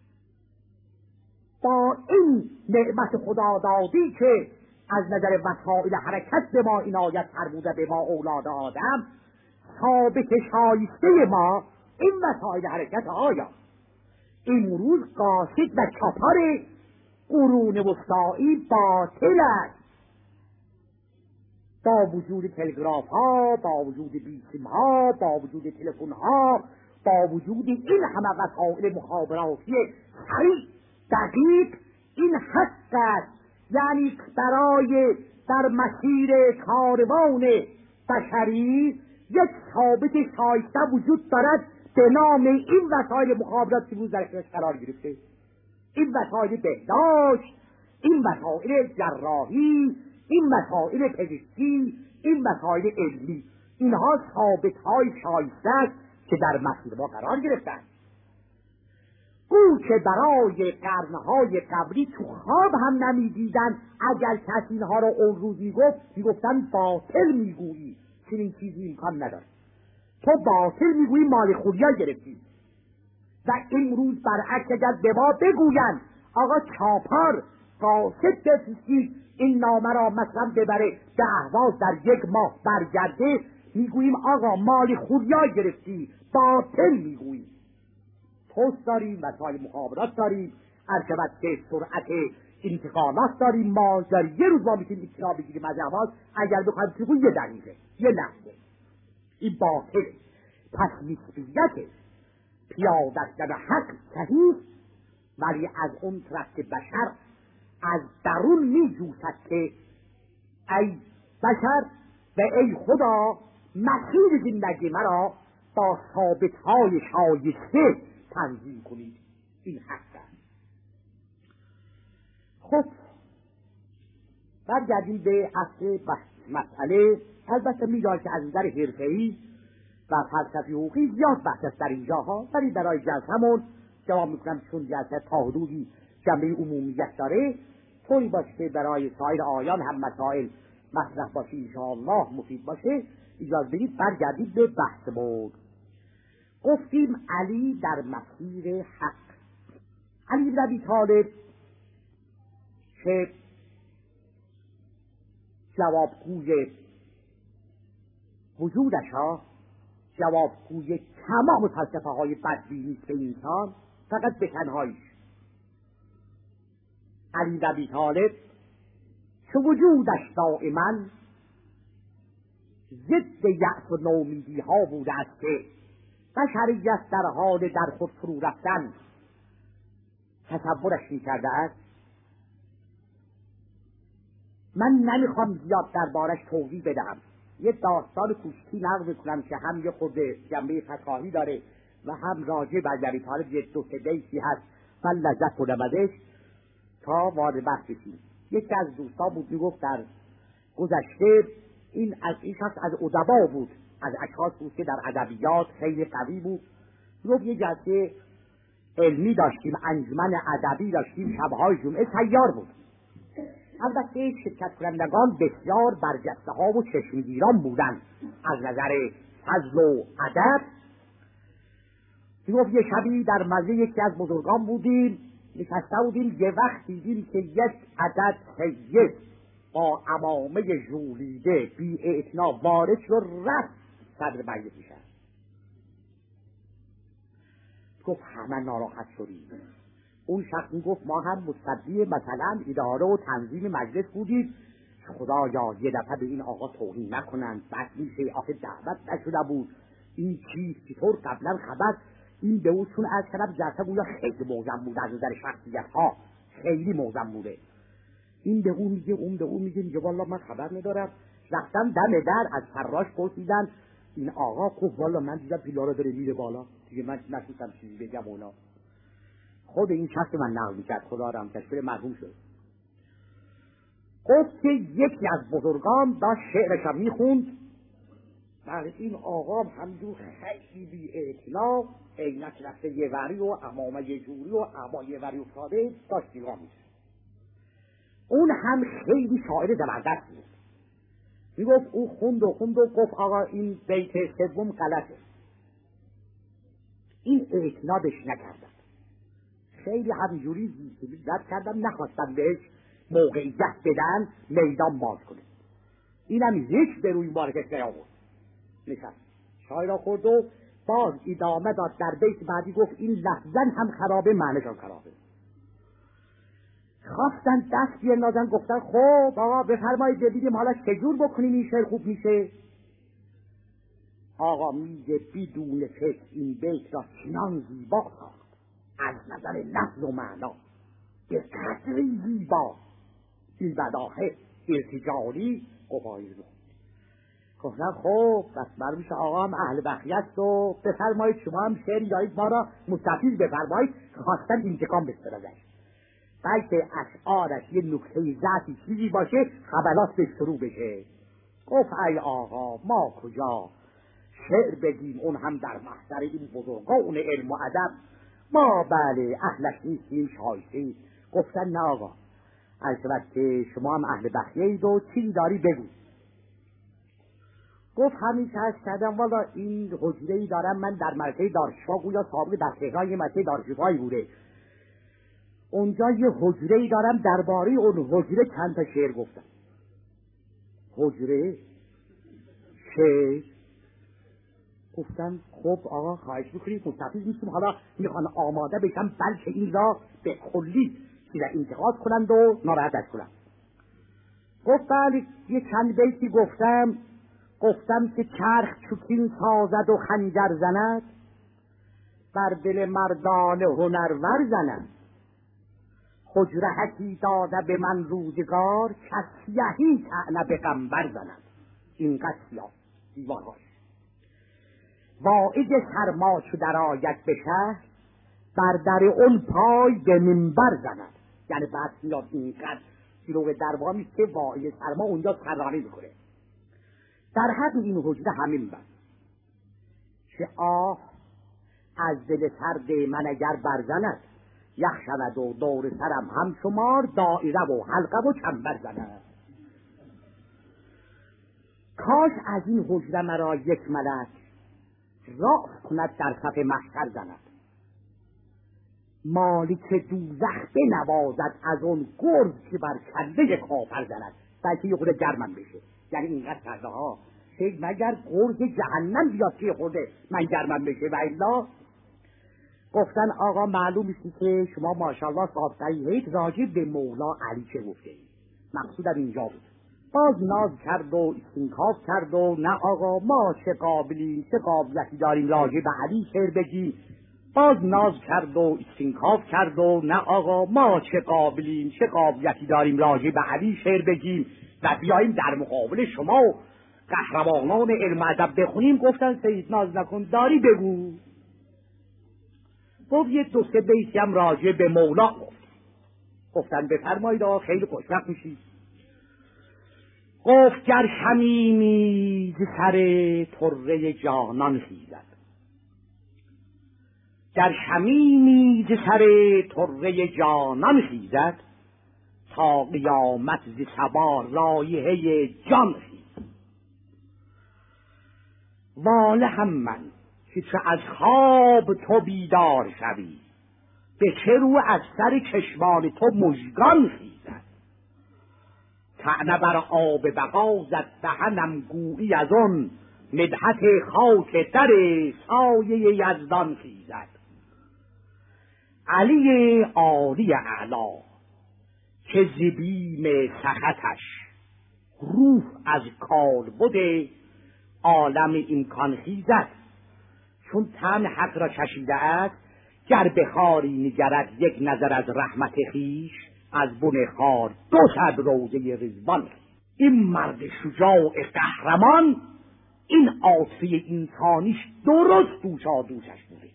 S2: با این نعمت خدا دادی که از نظر وسایل حرکت به ما عنایت فرموده، به ما اولاد آدم، ثابت شایسته ما این وسایل حرکت آیا امروز قاصد و چاپار قرون وسطایی باطل است. با وجود تلگراف ها، با وجود بیسیم ها، با وجود تلفن ها، با وجود این همه وسایل مخابراتی سریع دقیق، این حق است. یعنی برای در مسیر کاروان بشری یک ثابت شایسته وجود دارد به نام این وسایل مخابرات که در اختیار قرار گرفته. این وسایل بهداشت، این وسایل جراحی، این وسایل پزشکی، این وسایل علمی، اینها ثابت های شایسته است که در مسیر ما قرار گرفتند. او که برای قرنهای قبلی تو خواب هم نمیدیدن. اگر کسی اینها را اون روزی گفت، میگفتن باطل میگویی، چنین چیزی امکان نداره، تو باطل میگویی، مال خوریا گرفتی. و امروز برعکس اگر به ما بگویند آقا چاپار قاصد بفرستید این نامه را مثلا ببره به اهواز در 1 ماه برگرده، میگوییم آقا مال خوریا گرفتی، باطل میگویی. پست داریم، وسایل مخابرات داریم، ارشبت سرعت انتقالات داریم. ما در یه روز ما میتونیم اطلاع بگیریم از اهواز، اگر بخوایم تو 1 دقیقه، 1 لحظه. این باطل. پس نسبیت پیاده شدن حق صحیح، ولی از اون طرف که بشر از درون میجوشد که ای بشر و ای خدا، مسیر زندگی مرا با ثابت‌های شایسته تنظیم کنید. این حق است. خب برگردیم به اصل مسئله. البته میدونید که از نظر حرفه‌ای و فلسفی حقوقی زیاد بحث است در اینجاها، ولی برای جلسه‌مون جواب میکنم چون جلسه تا حدودی جنبه عمومیت داره، طوری باشه که برای سایر آیان هم مسائل مطرح باشه، انشاءالله مفید باشه. اجازه بدید برگردید به بحثمون. گفتیم علی در مسیر حق. علی بن ابی طالب که جوابگوی وجودش ها، جوابگوی تمام فلسفه های بدبینی به انسان، فقط به تنهاییش علی بن ابی طالب که وجودش دائما ضد یأس و نومیدی ها بوده است که بشریت در حال در خود فرو رفتن تصورش می‌کرده است. من نمیخوام زیاد دربارش توضیح بدم، یه داستان کوچکی نقل میکنم که هم یه خود جنبه فقاهی داره و هم راجع به علی طالب یه دو سه بیتی هست، من لذت بردم ازش تا وارد بحث بشیم. یکی از دوستان بود میگفت در گذشته این شخص از ادبا بود، از اشخاص بود که در ادبیات خیلی قوی بود. میگفت یه جلسه علمی داشتیم، انجمن ادبی داشتیم، شبهای جمعه تیار بود. البته شرکت کنندگان بسیار برجسته ها و چشمگیران بودند از نظر فضل و ادب. میگفت یه شبی در مزه یکی از بزرگان بودیم، نشسته بودیم، یه وقت دیدیم که یک عدد سید با عمامه ژولیده بی اعتنا وارد شد، رفت صدر مجلس میشن. گفت همه ناراحت شدیم. اون شخص میگفت ما هم مصدی مثلا اداره و تنظیم مجلس بودیم، خدایا یه دفعه به این آقا توهین نکنند، بس میشه آخه دعوت نشده بود، این چیز چطور قبلا خبر. این به اون چون از کلم جلسه گویا خیلی موزن بود، از نظر شخصیت ها خیلی موزن بوده. این به اون میگه، اون به اون میگه والا من خبر ندارم. رفتم دم در از فراش پرسیدن، این آقا گفت والا من دیدم پیلارا داره میره بالا، دیگه من نتونستم چیزی بگم. اونا خود این شخص من نقل میکرد، خدا رحم تشکر مرحوم شد. گفت که یکی از بزرگان داشت شعرش هم میخوند، بعد این آقا همجور خیلی بی اعتنا عینک رفته یه وری و عمامه یه جوری و عبا یه وری افتاده داشت نگاه میشه. اون هم خیلی شاعر زبردست بود. میگفت او خوند و گفت آقا این بیت سوم غلطه. این اعتنا بهش نکردم، خیلی همجوری زد کردم، نخواستم بهش موقعیت بدن میدان باز کنه. اینم هیچ به روی بارکش نیاورد، نشست شاعر خورد و باز ادامه داد. در بیت بعدی گفت این لفظاً هم خرابه، معنیشان خرابه. خواستن دست بیندازن، گفتن خب آقا بفرمایید ببینیم حالا چجور بکنیم این شعر خوب میشه. آقا میگه بدون فکر این بیت را چنان زیبا ساخت از نظر لفظ و معنا، به قدری زیبا این بداهه ارتجالی قبایی رو گفتن خب بس برمیش آقا هم اهل بخیت و بفرمایید شما هم شعر یایید ما را مستفیض بفرمایید. خواستن انتقام بستر ازش، بلکه اشعارش یه نکته ذاتی چیزی باشه خبرات به شروع بشه. گفت ای آقا ما کجا شعر بگیم، اون هم در محضر این بزرگان علم و ادب، ما بله اهلش نیستیم شایسته. گفتن نه آقا، البته که شما هم اهل بخیه‌اید و چیزی داری بگو. گفت همین که هست کردم، والا این حجره‌ای دارم من در مدرسه دارشفا، گویا سابق در تهران یه مدرسه دارشفایی بوده، اونجا یه حجره‌ای دارم، درباره اون حجره چند تا شعر گفتم. حجره شعر گفتن خب آقا خواهش میکنید مستفیض نیستیم، حالا میخوان آماده بشم بلکه این را به کلی چیزا انتقاد کنند و ناراحتش کنند. گفت بله یه چند بیتی گفتم که چرخ چوکین سازد و خنجر زند، بر دل مردان هنرور زند، حجره حکی داده به من روزگار، کسیهی طعنه به قنبر زند. این قصیا دیوانهاش واعظ سرما چو در آید به شهر، بر در اون پای به منبر زند. یعنی بعد میاد اینقدر شیروق دربانی که واعی سرما اونجا سررانی میکنه. در حد این حجره همین بس که آه از دل سرد من اگر برزند، یخ شود و دور سرم هم شمار، دایره و حلقه و چنبر زند. کاش از این حجره مرا یک ملک راه کند در صف محشر زند. مالک دوزخ بنوازد از اون گرز که بر کله کافر زند، بلکه یه خورده گرمم بشه. یعنی اینقدر کرده ها شاید مگر گرز جهنم بیاد که خورده من گرمم بشه. و الا گفتن آقا معلوم است که شما ماشاءالله صاحب صحیحیت راجع به مولا علی چه گفته اید. مقصودم اینجا بود. باز ناز کرد و استنکاف کرد و نه آقا ما چه قابلیم، چه قابلیتی داریم راجع به علی شعر بگیم. باز ناز کرد و استنکاف کرد و نه آقا ما چه قابلیم، چه قابلیتی داریم راجع به علی شعر بگیم و بیاییم در مقابل شما و قهرمانان علم ادب بخونیم. گفتن سید ناز نکن، داری بگو. گفت یه دو سه بیتی هم راجع به مولا گفت. گفتن بفرمایید آقا خیلی خوشوقت میشید. گفت گر شمیمی ز سر طره جانان خیزد، گر شمیمی ز سر طره جانان خیزد، تا قیامت ز صبا رایحه جان خیزد. واله هم من که چه از خواب تو بیدار شوی، به چه رو از سر چشمان تو مژگان خیزد. طعنه بر آب بقا زد دهنم گویی از اون، مدحت خاک در سایه یزدان خیزد. علی عالی اعلا که ز بیم سخطش، روح از کالبد عالم امکان خیزد. چون طعم حق را چشیده است، گر به خاری نگرد یک نظر از رحمت خویش، از بن خار 200 روضه رضوان. این مرد شجاع قهرمان، این عاصی انسانیش درست دوشش بوده.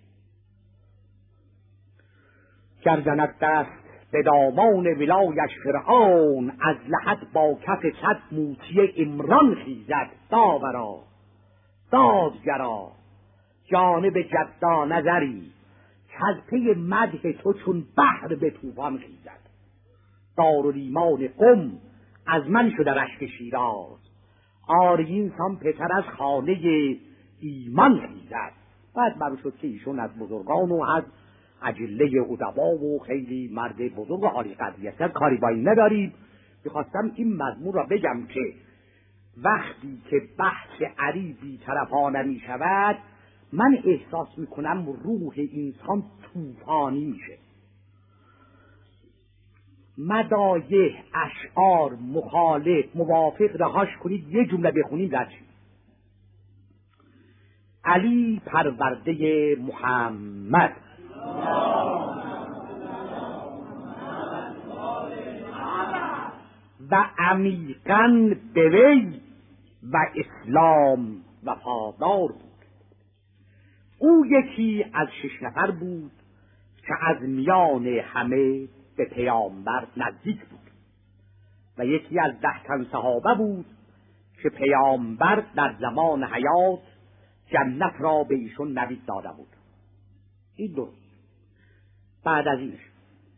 S2: گر زند دست به دامان ولایش فرعون، از لحد با کف 100 موتی عمران خیزد. داورا دادگرا جانب جدا نظری، کز پی مدح تو چون بحر به طوفان خیزد. دارالایمان قم از من شده رشک شیراز، آرین سان پسر از خانه ایمان خیزد. بعد معلوم شد که ایشون از بزرگان و از اجله ادبا و خیلی مرد بزرگ و عالی قدری است. کاری با این نداریم. میخواستم این مضمون را بگم که وقتی که بحث علی بی‌طرفانه می شود، من احساس میکنم روح انسان طوفانی میشه. مدایح، اشعار، مخالف، موافق رهاش کنید، یه جمله بخونید در چی؟ علی پرورده محمد و عمیقاً به وی و اسلام وفادار بود. او یکی از 6 نفر بود که از میان همه به پیامبر نزدیک بود و یکی از 10 تن صحابه بود که پیامبر در زمان حیات جنت را به ایشون نوید داده بود. این درست. بعد از اینش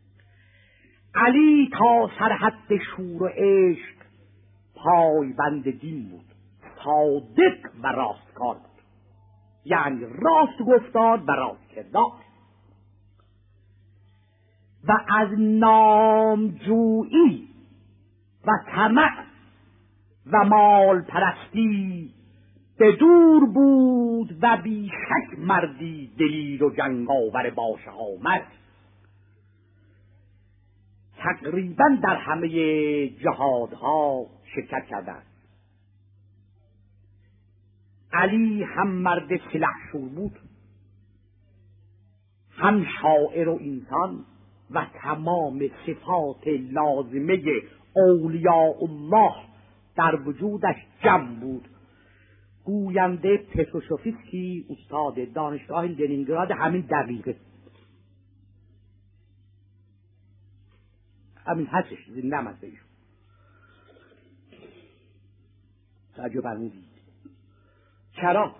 S2: علی تا سرحد شور و عشق پایبند دین بود، صادق و راستکار بود. یعنی راست گفتار و راست کردار. و از نامجویی و طمع و مال پرستی به دور بود و بیشک مردی دلیر و جنگاور با شهامت. تقریبا در همه جهادها شرکت کرده است. علی هم مرد سلحشور بود، هم شاعر و انسان و تمام صفات لازمه اولیاء الله در وجودش جمع بود. گوینده پتروشوفسکی استاد دانشگاه لنینگراد همین دقیقه همین هستش، زنده هم هست ایشون. تعجب فرمودید. چرا؟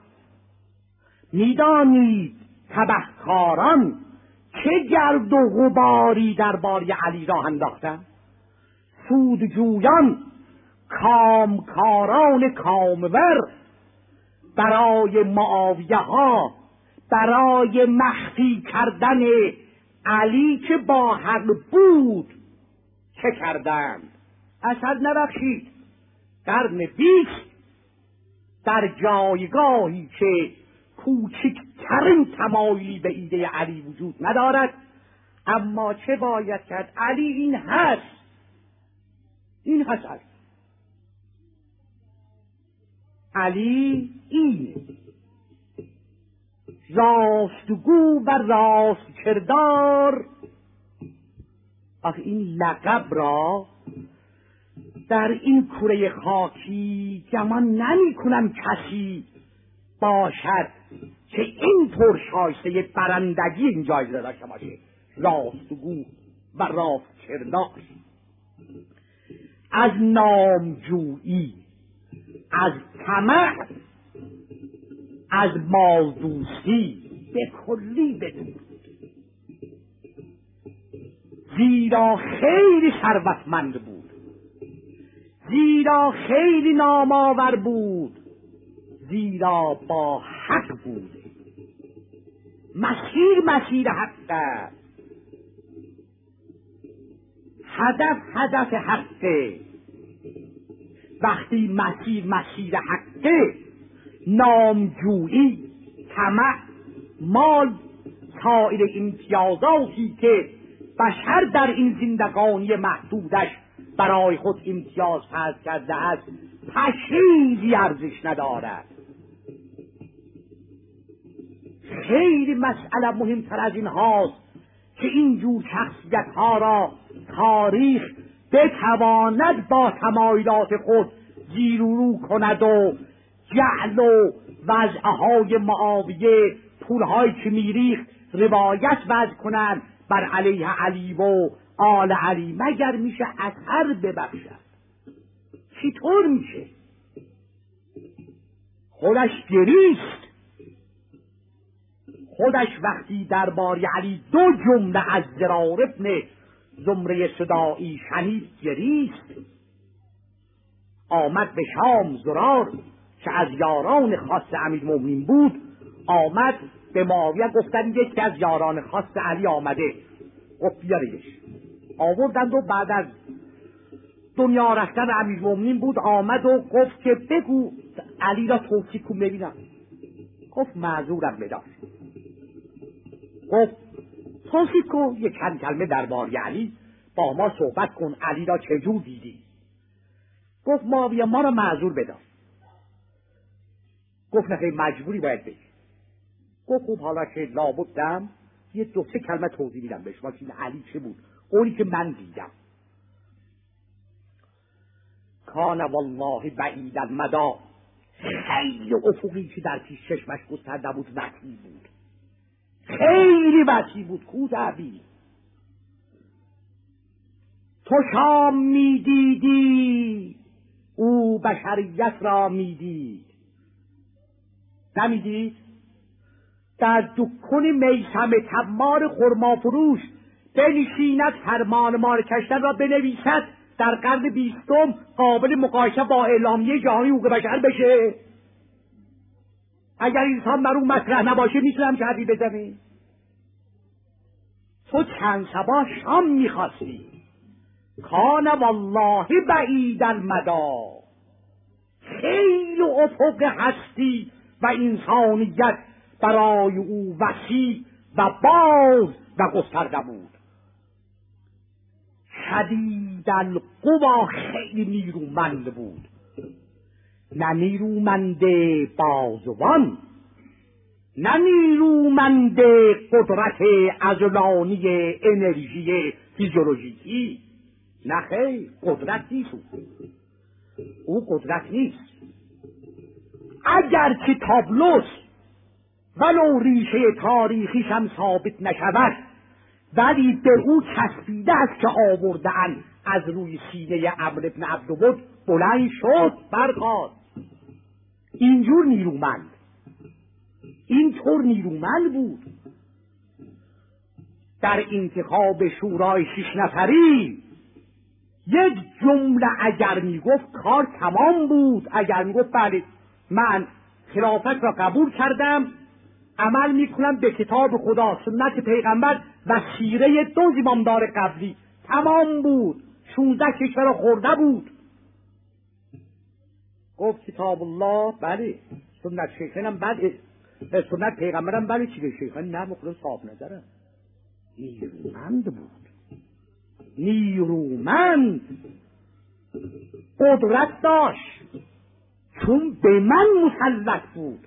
S2: میدانید تبهکاران چه گرد و غباری درباره علی راه انداختند؟ سودجویان، کامکاران کامور برای معاویه ها، برای مخفی کردن علی که با حق بود چه کردند؟ اثر نبخشید. قرن 20 در جایگاهی که کوچکترین تمایلی به ایده علی وجود ندارد، اما چه باید کرد؟ علی این هست، این هست علی اینه، راستگو و راست کردار. آخه این لقب را در این کره خاکی گمان نمی کنم کسی باشد که این طور شایسته برندگی این جایزه داشته باشه. راستگو و راست کردار، از نامجویی، از طمع، از مالدوستی به کلی بدون، زیرا خیلی ثروتمند بود، زیرا خیلی نامآور بود، زیرا با حق بود. مسیر حق است، هدف حقه. وقتی مسیر حقه، نامجویی، طمع، مال، سایر امتیازاتی که بشر در این زندگانی محدودش برای خود امتیاز فرض کرده است چیزی ارزش ندارد. خیلی مسئله مهمتر از این هاست که اینجور شخصیت ها را تاریخ بتواند با تمایلات خود زیر و رو کند و جعل و وضعهای معاویه، پولهایی که میریخت روایت وضع کنند بر علیه علی و آل علی، مگر میشه اثر ببخشد؟ چطور میشه؟ خودش گریست. خودش وقتی درباره علی 2 جمله از زرار ابن زمره صدائی شنید گریست. آمد به شام زرار که از یاران خاص امیرالمومنین بود، آمد به معاویه گفتن یکی از یاران خاص علی آمده، گفت بیاریدش. آوردند و بعد از دنیا رفتن امیرالمومنین بود، آمد و گفت که بگو علی را توصیف کن ببینم. گفت معذورم بدار. گفت توصیف کن، یک چند کلمه درباره علی با ما صحبت کن، علی را چجور دیدی؟ گفت معاویه ما را معذور بدار. گفت نه مجبوری باید بگی. گفت خوب حالا که لابدم یه 2-3 کلمه توضیح میدم به شما که علی چه بود، اونی که من دیدم. کان والله بعید المدی، خیلی افقی که در پیش چشمش گسترده بود وسیع بود، خیلی وسیع بود. کودابی تو شام میدیدی، او بشریت را میدید. نمیدید؟ در دکان میثم تمار خرما فروش بنشیند، فرمان مال کشتن را بنویسد، در قرن 20 قابل مقایسه با اعلامیه جهانی حقوق بشر بشه. اگر انسان بر اون مطرح نباشه میتونم که حرفی بزنی؟ تو چند صبح شام میخواستی. کان والله بعید المدی، خیلی افق هستی و انسانیت برای او وسیع و باز و گسترده بود. شدید القوا، خیلی نیرومند بود، نه نیرومند بازوان، نه نیرومند قدرت عضلانی انرژی فیزیولوژیکی، نه خیر، قدرت نیست او قدرت نیست. اگر که تابلوس ولو ریشه تاریخیش هم ثابت نشود، ولی به او چسبیده است که آورده‌اند از روی سینه عمرو بن عبدود، بلند شد برخاست. اینجور نیرومند، اینطور نیرومند بود. در انتخاب شورای 6 نفری یک جمله اگر میگفت کار تمام بود. اگر میگفت بله من خلافت را قبول کردم، عمل میکنم به کتاب خدا، سنت پیغمبر و سیره 2 زمامدار قبلی، تمام بود. 16 کشور خورده بود. گفت کتاب الله بله، سنت شیخینم بله، سنت پیغمبرم بله، چیه شیخین نه مخلص صاحب ندارم. نیرومند بود، نیرومند، قدرت داشت، چون به من مسلط بود.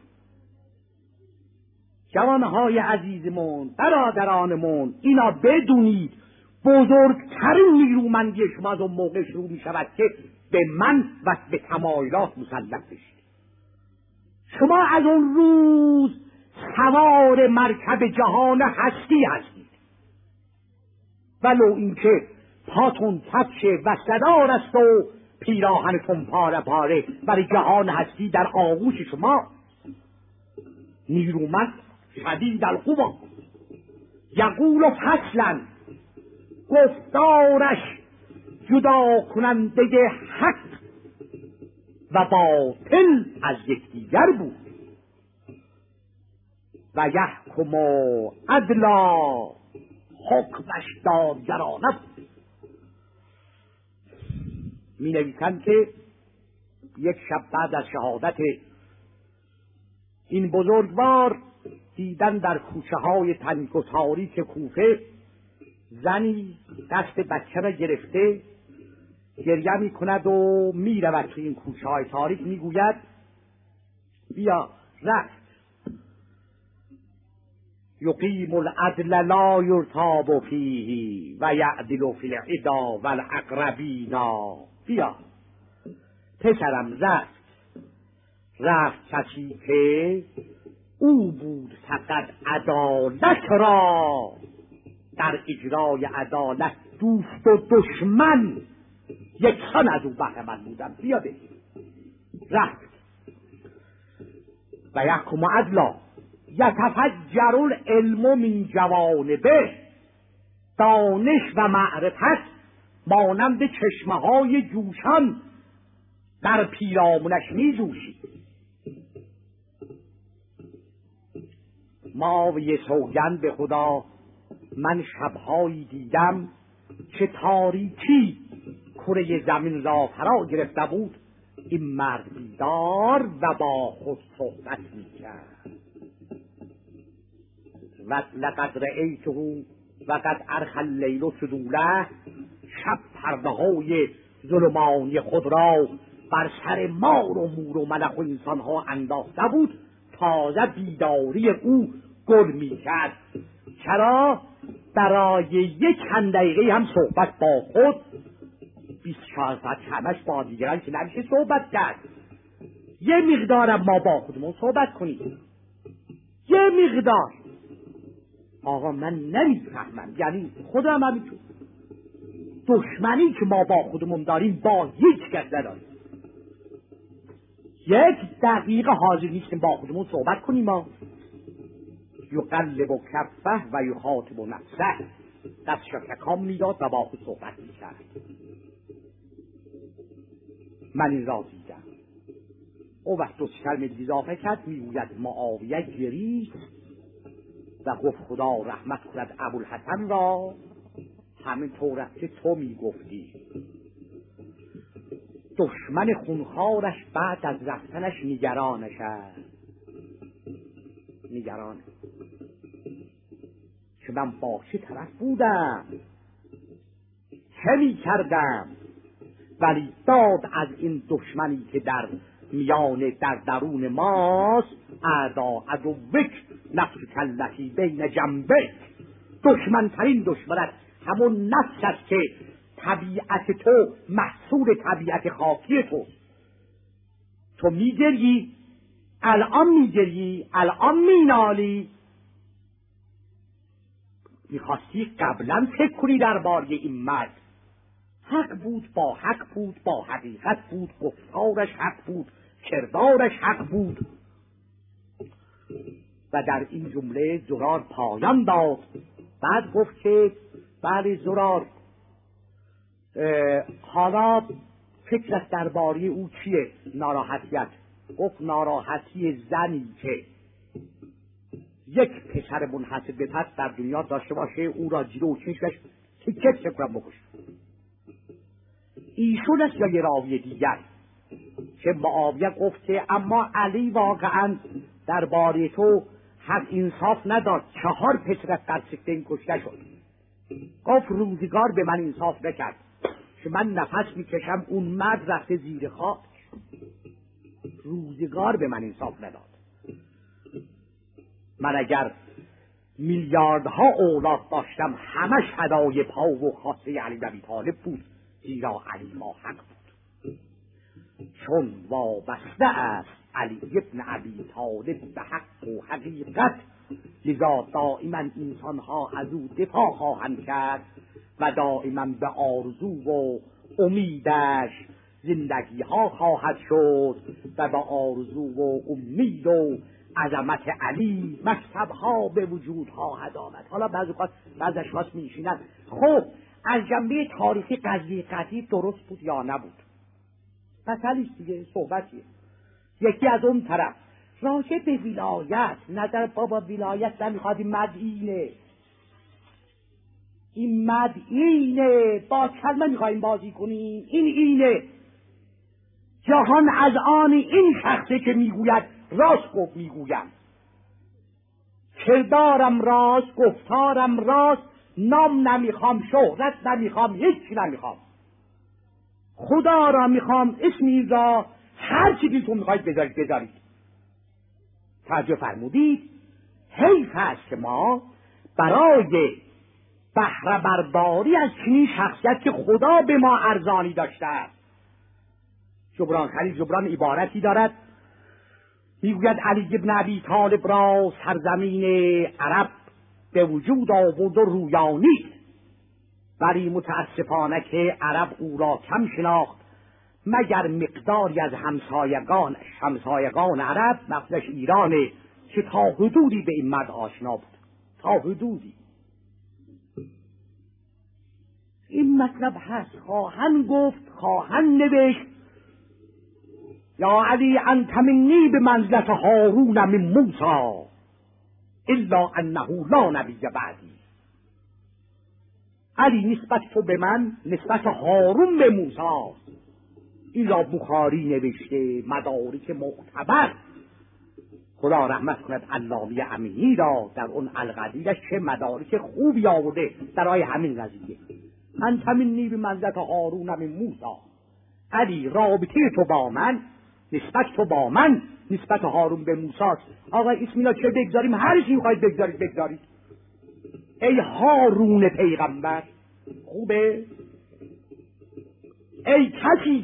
S2: جوانهای عزیزمون، برادرانمون، اینا بدونید بزرگترین نیرومندی شما از اون موقع شروع می شود که به من و به تمایلات مسلط بشید. شما از اون روز سوار مرکب جهان هستی هستید، ولو اینکه پاتون کفش و صدار است و پیراهنتون پاره پاره، برای جهان هستی در آغوش شما. نیرومند شدید القوا، یقول فصلا، گفتارش جدا کننده حق و باطل از یکدیگر بود. و یحکم عدلا، حکمش دادگرانه بود. می نویسند که یک شب بعد از شهادت این بزرگوار دیدن در کوچه های تنگ و تاریک کوفه زنی دست بچه را گرفته گریه می کند و می رود تو این کوچه های تاریک، می گوید بیا رفت. یقیم العدل لا یرتاب فیه و یعدل فی العدا و الاقربینا. بیا پسرم رفت کسی که او بود فقط عدالت را در اجرای عدالت دوست و دشمن یکسان از او بهره مند بودم. بیا بگیر. رفت. و یحکم عدلا، یتفجر العلم من جوانبه، دانش و معرفت مانند چشمه های جوشان در پیرامونش می جوشید. ما یه سوگند به خدا، من شبهایی دیدم که تاریکی کره زمین را فرا گرفته بود. این مرد بیدار و با خود صحبت میکرد. و لقد رأیته و قد ارخى اللیل سدوله، شب پرده های ظلمانی خود را بر سر مار و مور و ملک و انسان ها انداخته بود. تازه بیداری او گل میکرد. چرا؟ برای یک چند دقیقه هم صحبت با خود، 24 ساعت همش با دیگران که نمیشه صحبت کرد. یه مقدارم ما با خودمون صحبت کنیم، یه مقدار. آقا من نمیفهمم، یعنی خودم همینطور. دشمنی که ما با خودمون داریم با هیچ کس نداریم. یک دقیقه حاضر نیستیم با خودمون صحبت کنیم. ما یقلب کفه و یخاطب نفسه، دستش تکان میداد و با خود صحبت میکرد. من این را دیدم. او وقت دو کلمه اضافه کرد، میگوید معاویه گریست و گفت خدا رحمت کند ابوالحسن را، همین طورت که تو میگفتی. دشمن خونخوارش بعد از رفتنش نگرانش است، نگرانه که من با چه طرف بودم، چه می کردم. ولی داد از این دشمنی که در میان در درون ماست، اعدا عدوک نفس کلتی بین جنبک. دشمنترین دشمنت همون نفس است که طبیعت تو محصول طبیعت خاکی تو میگری، الان میگری، الان مینالی. میخواستی قبلا فکر کنی درباره این مرد. حق بود، با حق بود، با حقیقت بود، گفتارش حق بود، کردارش حق بود. و در این جمله زرار پایان داد. بعد گفت که بله زرار، حالا فکرت درباره او چیه؟ ناراحتیت؟ گفت ناراحتی زنی که یک پسر منحصر به فرد در دنیا داشته باشه، او را جلو چشمش تیکه کنم بکشه. ایشون است یا یه راوی دیگر که معاویه گفته اما علی واقعا درباره تو حق انصاف نداد، 4 پسرت در سکته کشته شد. گفت روزگار به من انصاف نکرد که من نفس میکشم اون مرد رفته زیر خاک. روزگار به من انصاف نداد. من اگر میلیاردها اولاد داشتم همش هدای پا و خواسته علی بن ابی طالب بود، زیرا علی ما حق بود. چون وابسته است علی ابن ابی طالب به حق و حقیقت، لذا دائما انسانها از او دفاع خواهند کرد و دائما به آرزو و امیدش زندگی ها خواهد شد و به آرزو و امید و عظمت علی مکتب ها به وجود خواهد آمد. حالا بعض اشخاص میشینند خب از جنبه تاریخی قضیه قطعی درست بود یا نبود؟ مسئله دیگه، صحبتیه. یکی از اون طرف راجع به ولایت نظر بابا ولایت نمیخواد، این مدعینه با کلمه میخواییم بازی کنیم، اینه جهان از آن این شخصه که میگوید راست گفت، میگویم کردارم راست، گفتارم راست، نام نمیخوام، شهرت نمیخوام، هیچی نمیخوام، خدا را میخوام، اسمی را هر چیزی تو میخواید بذارید. توجه فرمودید؟ حیف است که ما برای بهره برداری از چنین شخصیت که خدا به ما ارزانی داشته است. جبران عبارتی دارد میگوید علی ابن ابی طالب را سرزمین عرب به وجود آورد و رویانی، ولی متاسفانه که عرب او را کم شناخت مگر مقداری از همسایگان عرب، مخصوص ایرانه که تا حدودی به این مرد آشنا بود، تا حدودی. این مطلب هست، خواهند گفت، خواهند نوشت یا علی انت منی به منزلت هارون من موسی الا انه لا نبی بعدی. علی نسبت تو به من نسبت هارون به موسی. این را بخاری نوشته، مدارک معتبر. خدا رحمت کند علامه امینی را در اون القدیرش چه مدارک خوبی آورده برای همین قضیه. انت منی به منزلت هارون من موسی. علی رابطه تو با من، نسبت تو با من نسبت هارون به موسی. آقا اسمینا چه بگذاریم؟ هر چی میخواید بگذارید. ای هارون پیغمبر، خوبه؟ ای کسی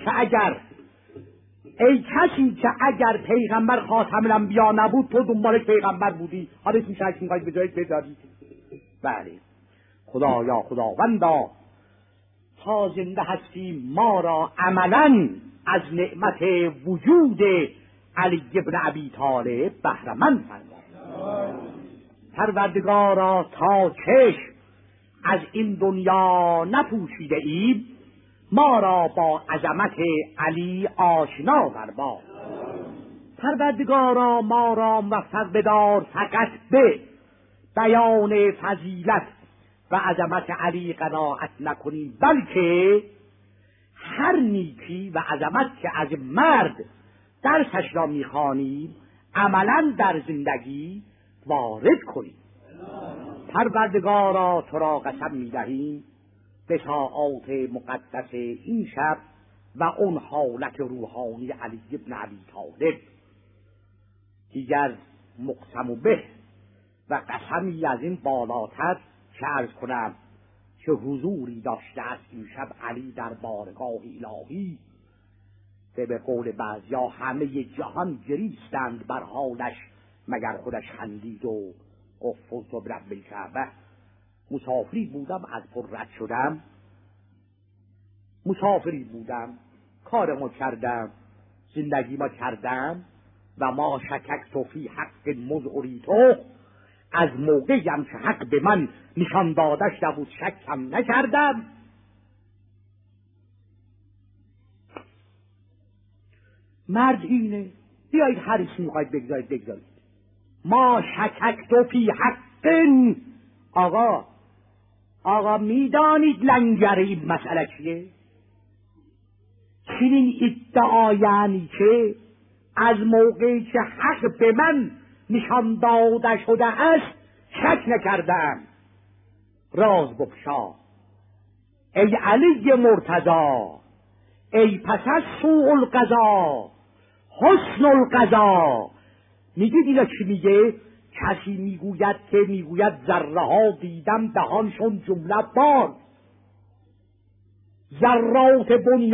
S2: که اگر پیغمبر خاتم الانبیا نبود تو دنبالش پیغمبر بودی، حالا اسمی شخص میخواید بذارید. بله خدایا، خداوندا تا زنده هستی ما را عملاً از نعمت وجود علی ابن ابی طالب بهره‌مند فرما. پروردگارا تا چشم از این دنیا نپوشیده ایم، ما را با عظمت علی آشنا فرما. پروردگارا ما را موفق بدار فقط به بیان فضیلت و عظمت علی قناعت نکنیم، بلکه هر نیکی و عظمت که از مرد درسش را میخوانیم عملا در زندگی وارد کنیم. پروردگارا تو را قسم میدهیم به ساعات مقدس این شب و اون حالت روحانی علی ابن ابی طالب دیگر مقسم به و قسمی از این بالاتر چه عرض کنم که حضوری داشته است این شب علی در بارگاه الهی به قول بعضیا همه جهان گریستند بر حالش مگر خودش خندید و گفت فزت برب الکعبه. مسافری بودم از پر رد شدم، مسافری بودم کارمو کردم، زندگی ما کردم و ما شکک فی حق مذعری تو، از موقعی هم که حق به من نشان دادش نبود شکم نکردم. مرد اینه. بیایید هر چی میخواید بگذارید. ما شکک فی حق. آقا میدانید لنگر این مسئله چیه؟ چنین ادعا یعنی که از موقعی که حق به من نشان داده شده است شک نکردم. راز بگشا ای علی مرتضی، ای پس از سوء القضا حسن القضا. میگید اینا چی میگه؟ کسی میگوید ذره ها دیدم دهانشون جمله بار. ذرات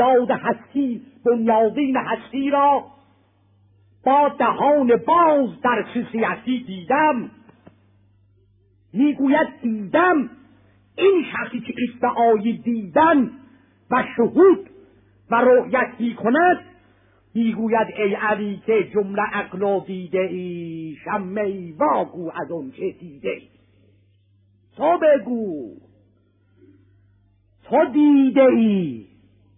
S2: بنیادین هستی را با دهان باز در سیاسی دیدم. میگوید دیدم. این شخصی که ادعای دیدن و شهود و رؤیت میکند میگوید ای علی که جمله عقل و دیده ای، شمه واگو از اون چه دیده ای. تو بگو، تو دیده ای.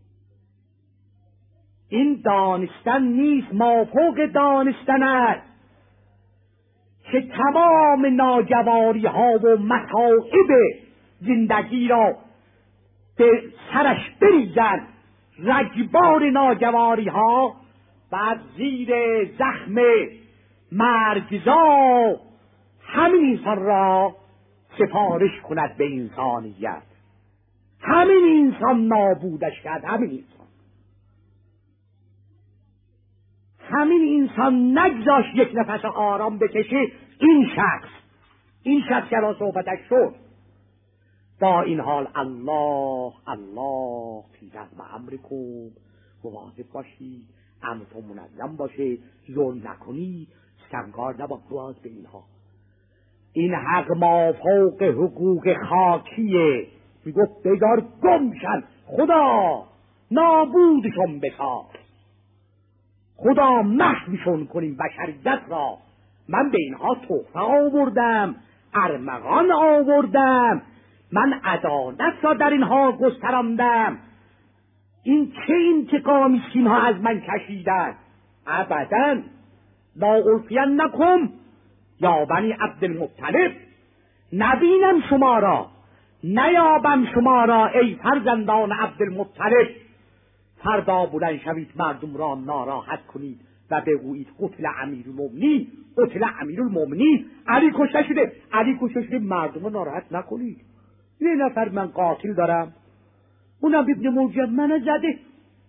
S2: این دانستن نیست، مافوق دانستن است که تمام ناجواری ها و مصائب زندگی را به سرش بریزد. رگبار ناجواری ها بعد زیر زخم مرگزا همین انسان را سفارش کند به انسانیت. همین انسان نابودش کرد. همین انسان نگذاش یک نفس آرام بکشه. این شخص که را صحبتش شد. با این حال الله فی نظم امرکم، مواظب باشید، امرتون منظم باشه، ظلم نکنید، ستمکار نباید به اینها. این حق ما فوق حقوق خاکیه. میگفت بگار گمشن، خدا نابودشون بساز، خدا محوشون کنیم بشریت را. من به اینها تحفه آوردم، ارمغان آوردم، من عدالت را در اینها گستراندم. این چه انتقامی که اینها از من کشیدن؟ ابدا. لا الفینکم یا بنی عبدالمطلب، نبینم شما را، نیابم شما را ای فرزندان عبدالمطلب. فردا بلند شوید مردم را ناراحت کنید و بگویید قتل امیرالمؤمنین، علی کشته شده. مردم را ناراحت نکنید. یه نفر من قاتل دارم، اونم ابن موجب من زده،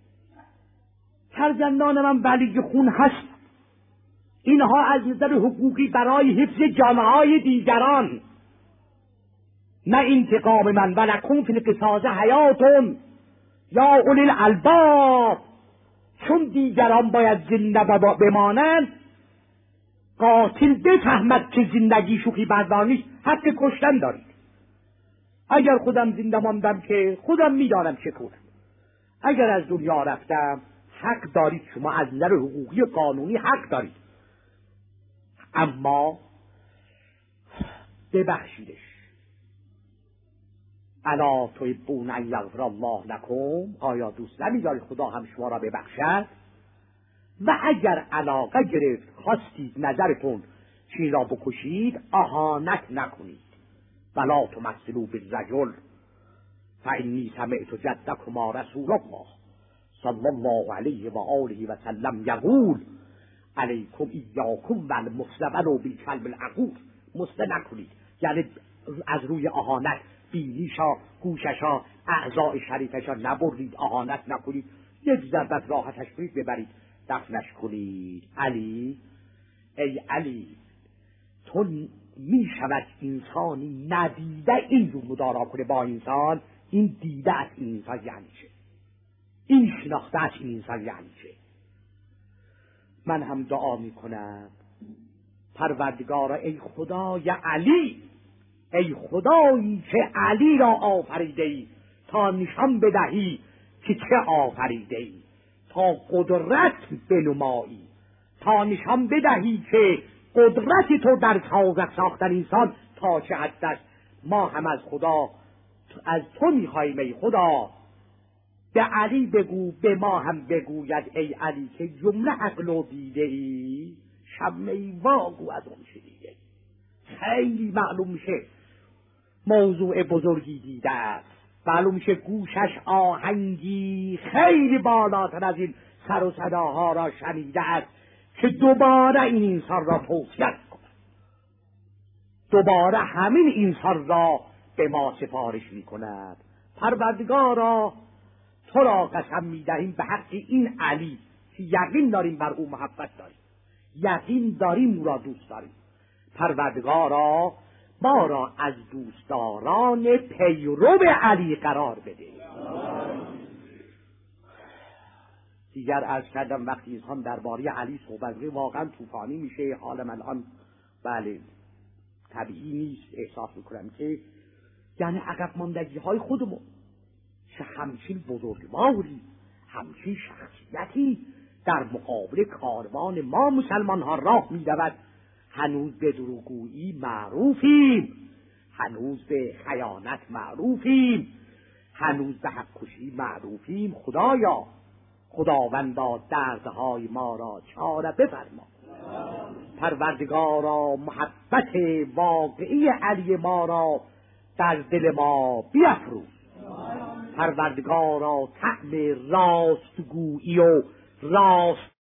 S2: فرزندان من ولی خون هست. اینها از نظر حقوقی برای حفظ جانهای دیگران، نه انتقام من. ولکم فی القصاص حیاتون یا اولی الالباب. چون دیگران باید زنده بمانند، قاتل بفهمد که زندگی شوخی بردار نیست، حق کشتن دارید. اگر خودم زنده ماندم که خودم میدانم چه کنم. اگر از دنیا رفتم حق دارید، شما از نظر حقوقی و قانونی حق دارید، اما ببخشیدش. الا تحبون ان یغفر الله لکم، آیا دوست نمی‌دارید خدا هم شما را ببخشد؟ و اگر علاقه گرفت، خواستید نظرتون چین را بکشید، اهانت نکنید. ولا تمثلوا بالرجل فانی سمعت جدکما رسول الله صلی الله علیه و آله و سلم یقول علیکم ایاکم و المسلمن و بالکلب العقور. مسله نکنید، یعنی از روی اهانت بینیشا، گوششا، اعضاء شریفشا نبرید، اهانت نکنید. یک ضربت راحتش کنید، ببرید دفنش کنید. ای علی، تو می شود انسانی ندیده این رو مدارا کنه با انسان. این دیده از این انسان یعنی چه؟ این شناخته از این انسان یعنی چه؟ من هم دعا می کنم پروردگارا ای خدای علی، ای خدایی که علی را آفریده ای تا نشان بدهی که چه آفریده ای، تا قدرت بنمایی، تا نشان بدهی که قدرت تو در سازک ساختن انسان تا چه حد است. ما هم از خدا، از تو میخواییم ای خدا، به علی بگو به ما هم بگوید ای علی که جمله عقل و دیده ای، شمه ای واگو از اون شدیده. خیلی معلوم میشه موضوع بزرگی دیده است، معلوم میشه گوشش آهنگی خیلی بالاتر از این سر و صداها را شنیده است که دوباره این انسان را توصیت کند، دوباره همین انسان را به ما سفارش میکند. پروردگارا تو را قسم میدهیم به حق این علی که یقین داریم بر او محبت داریم، یقین داریم او را دوست داریم. پروردگارا ما را از دوستداران پیرو علی قرار بده. دیگر عرض کردم وقتی انسان درباره علی صحبت کنه واقعا طوفانی میشه. حالم الان بله طبیعی نیست، احساس میکنم که یعنی عقب ماندگی های خودمون چه همچین بزرگواری، همچین شخصیتی در مقابل کاروان ما مسلمان ها راه میدود. هنوز به دروغگویی معروفیم، هنوز به خیانت معروفیم، هنوز به حق کشی معروفیم. خدایا، خداوندا دردهای ما را چاره بفرما. پروردگارا محبت واقعی علی ما را در دل ما بیفروز. پروردگارا طعم راستگویی و راست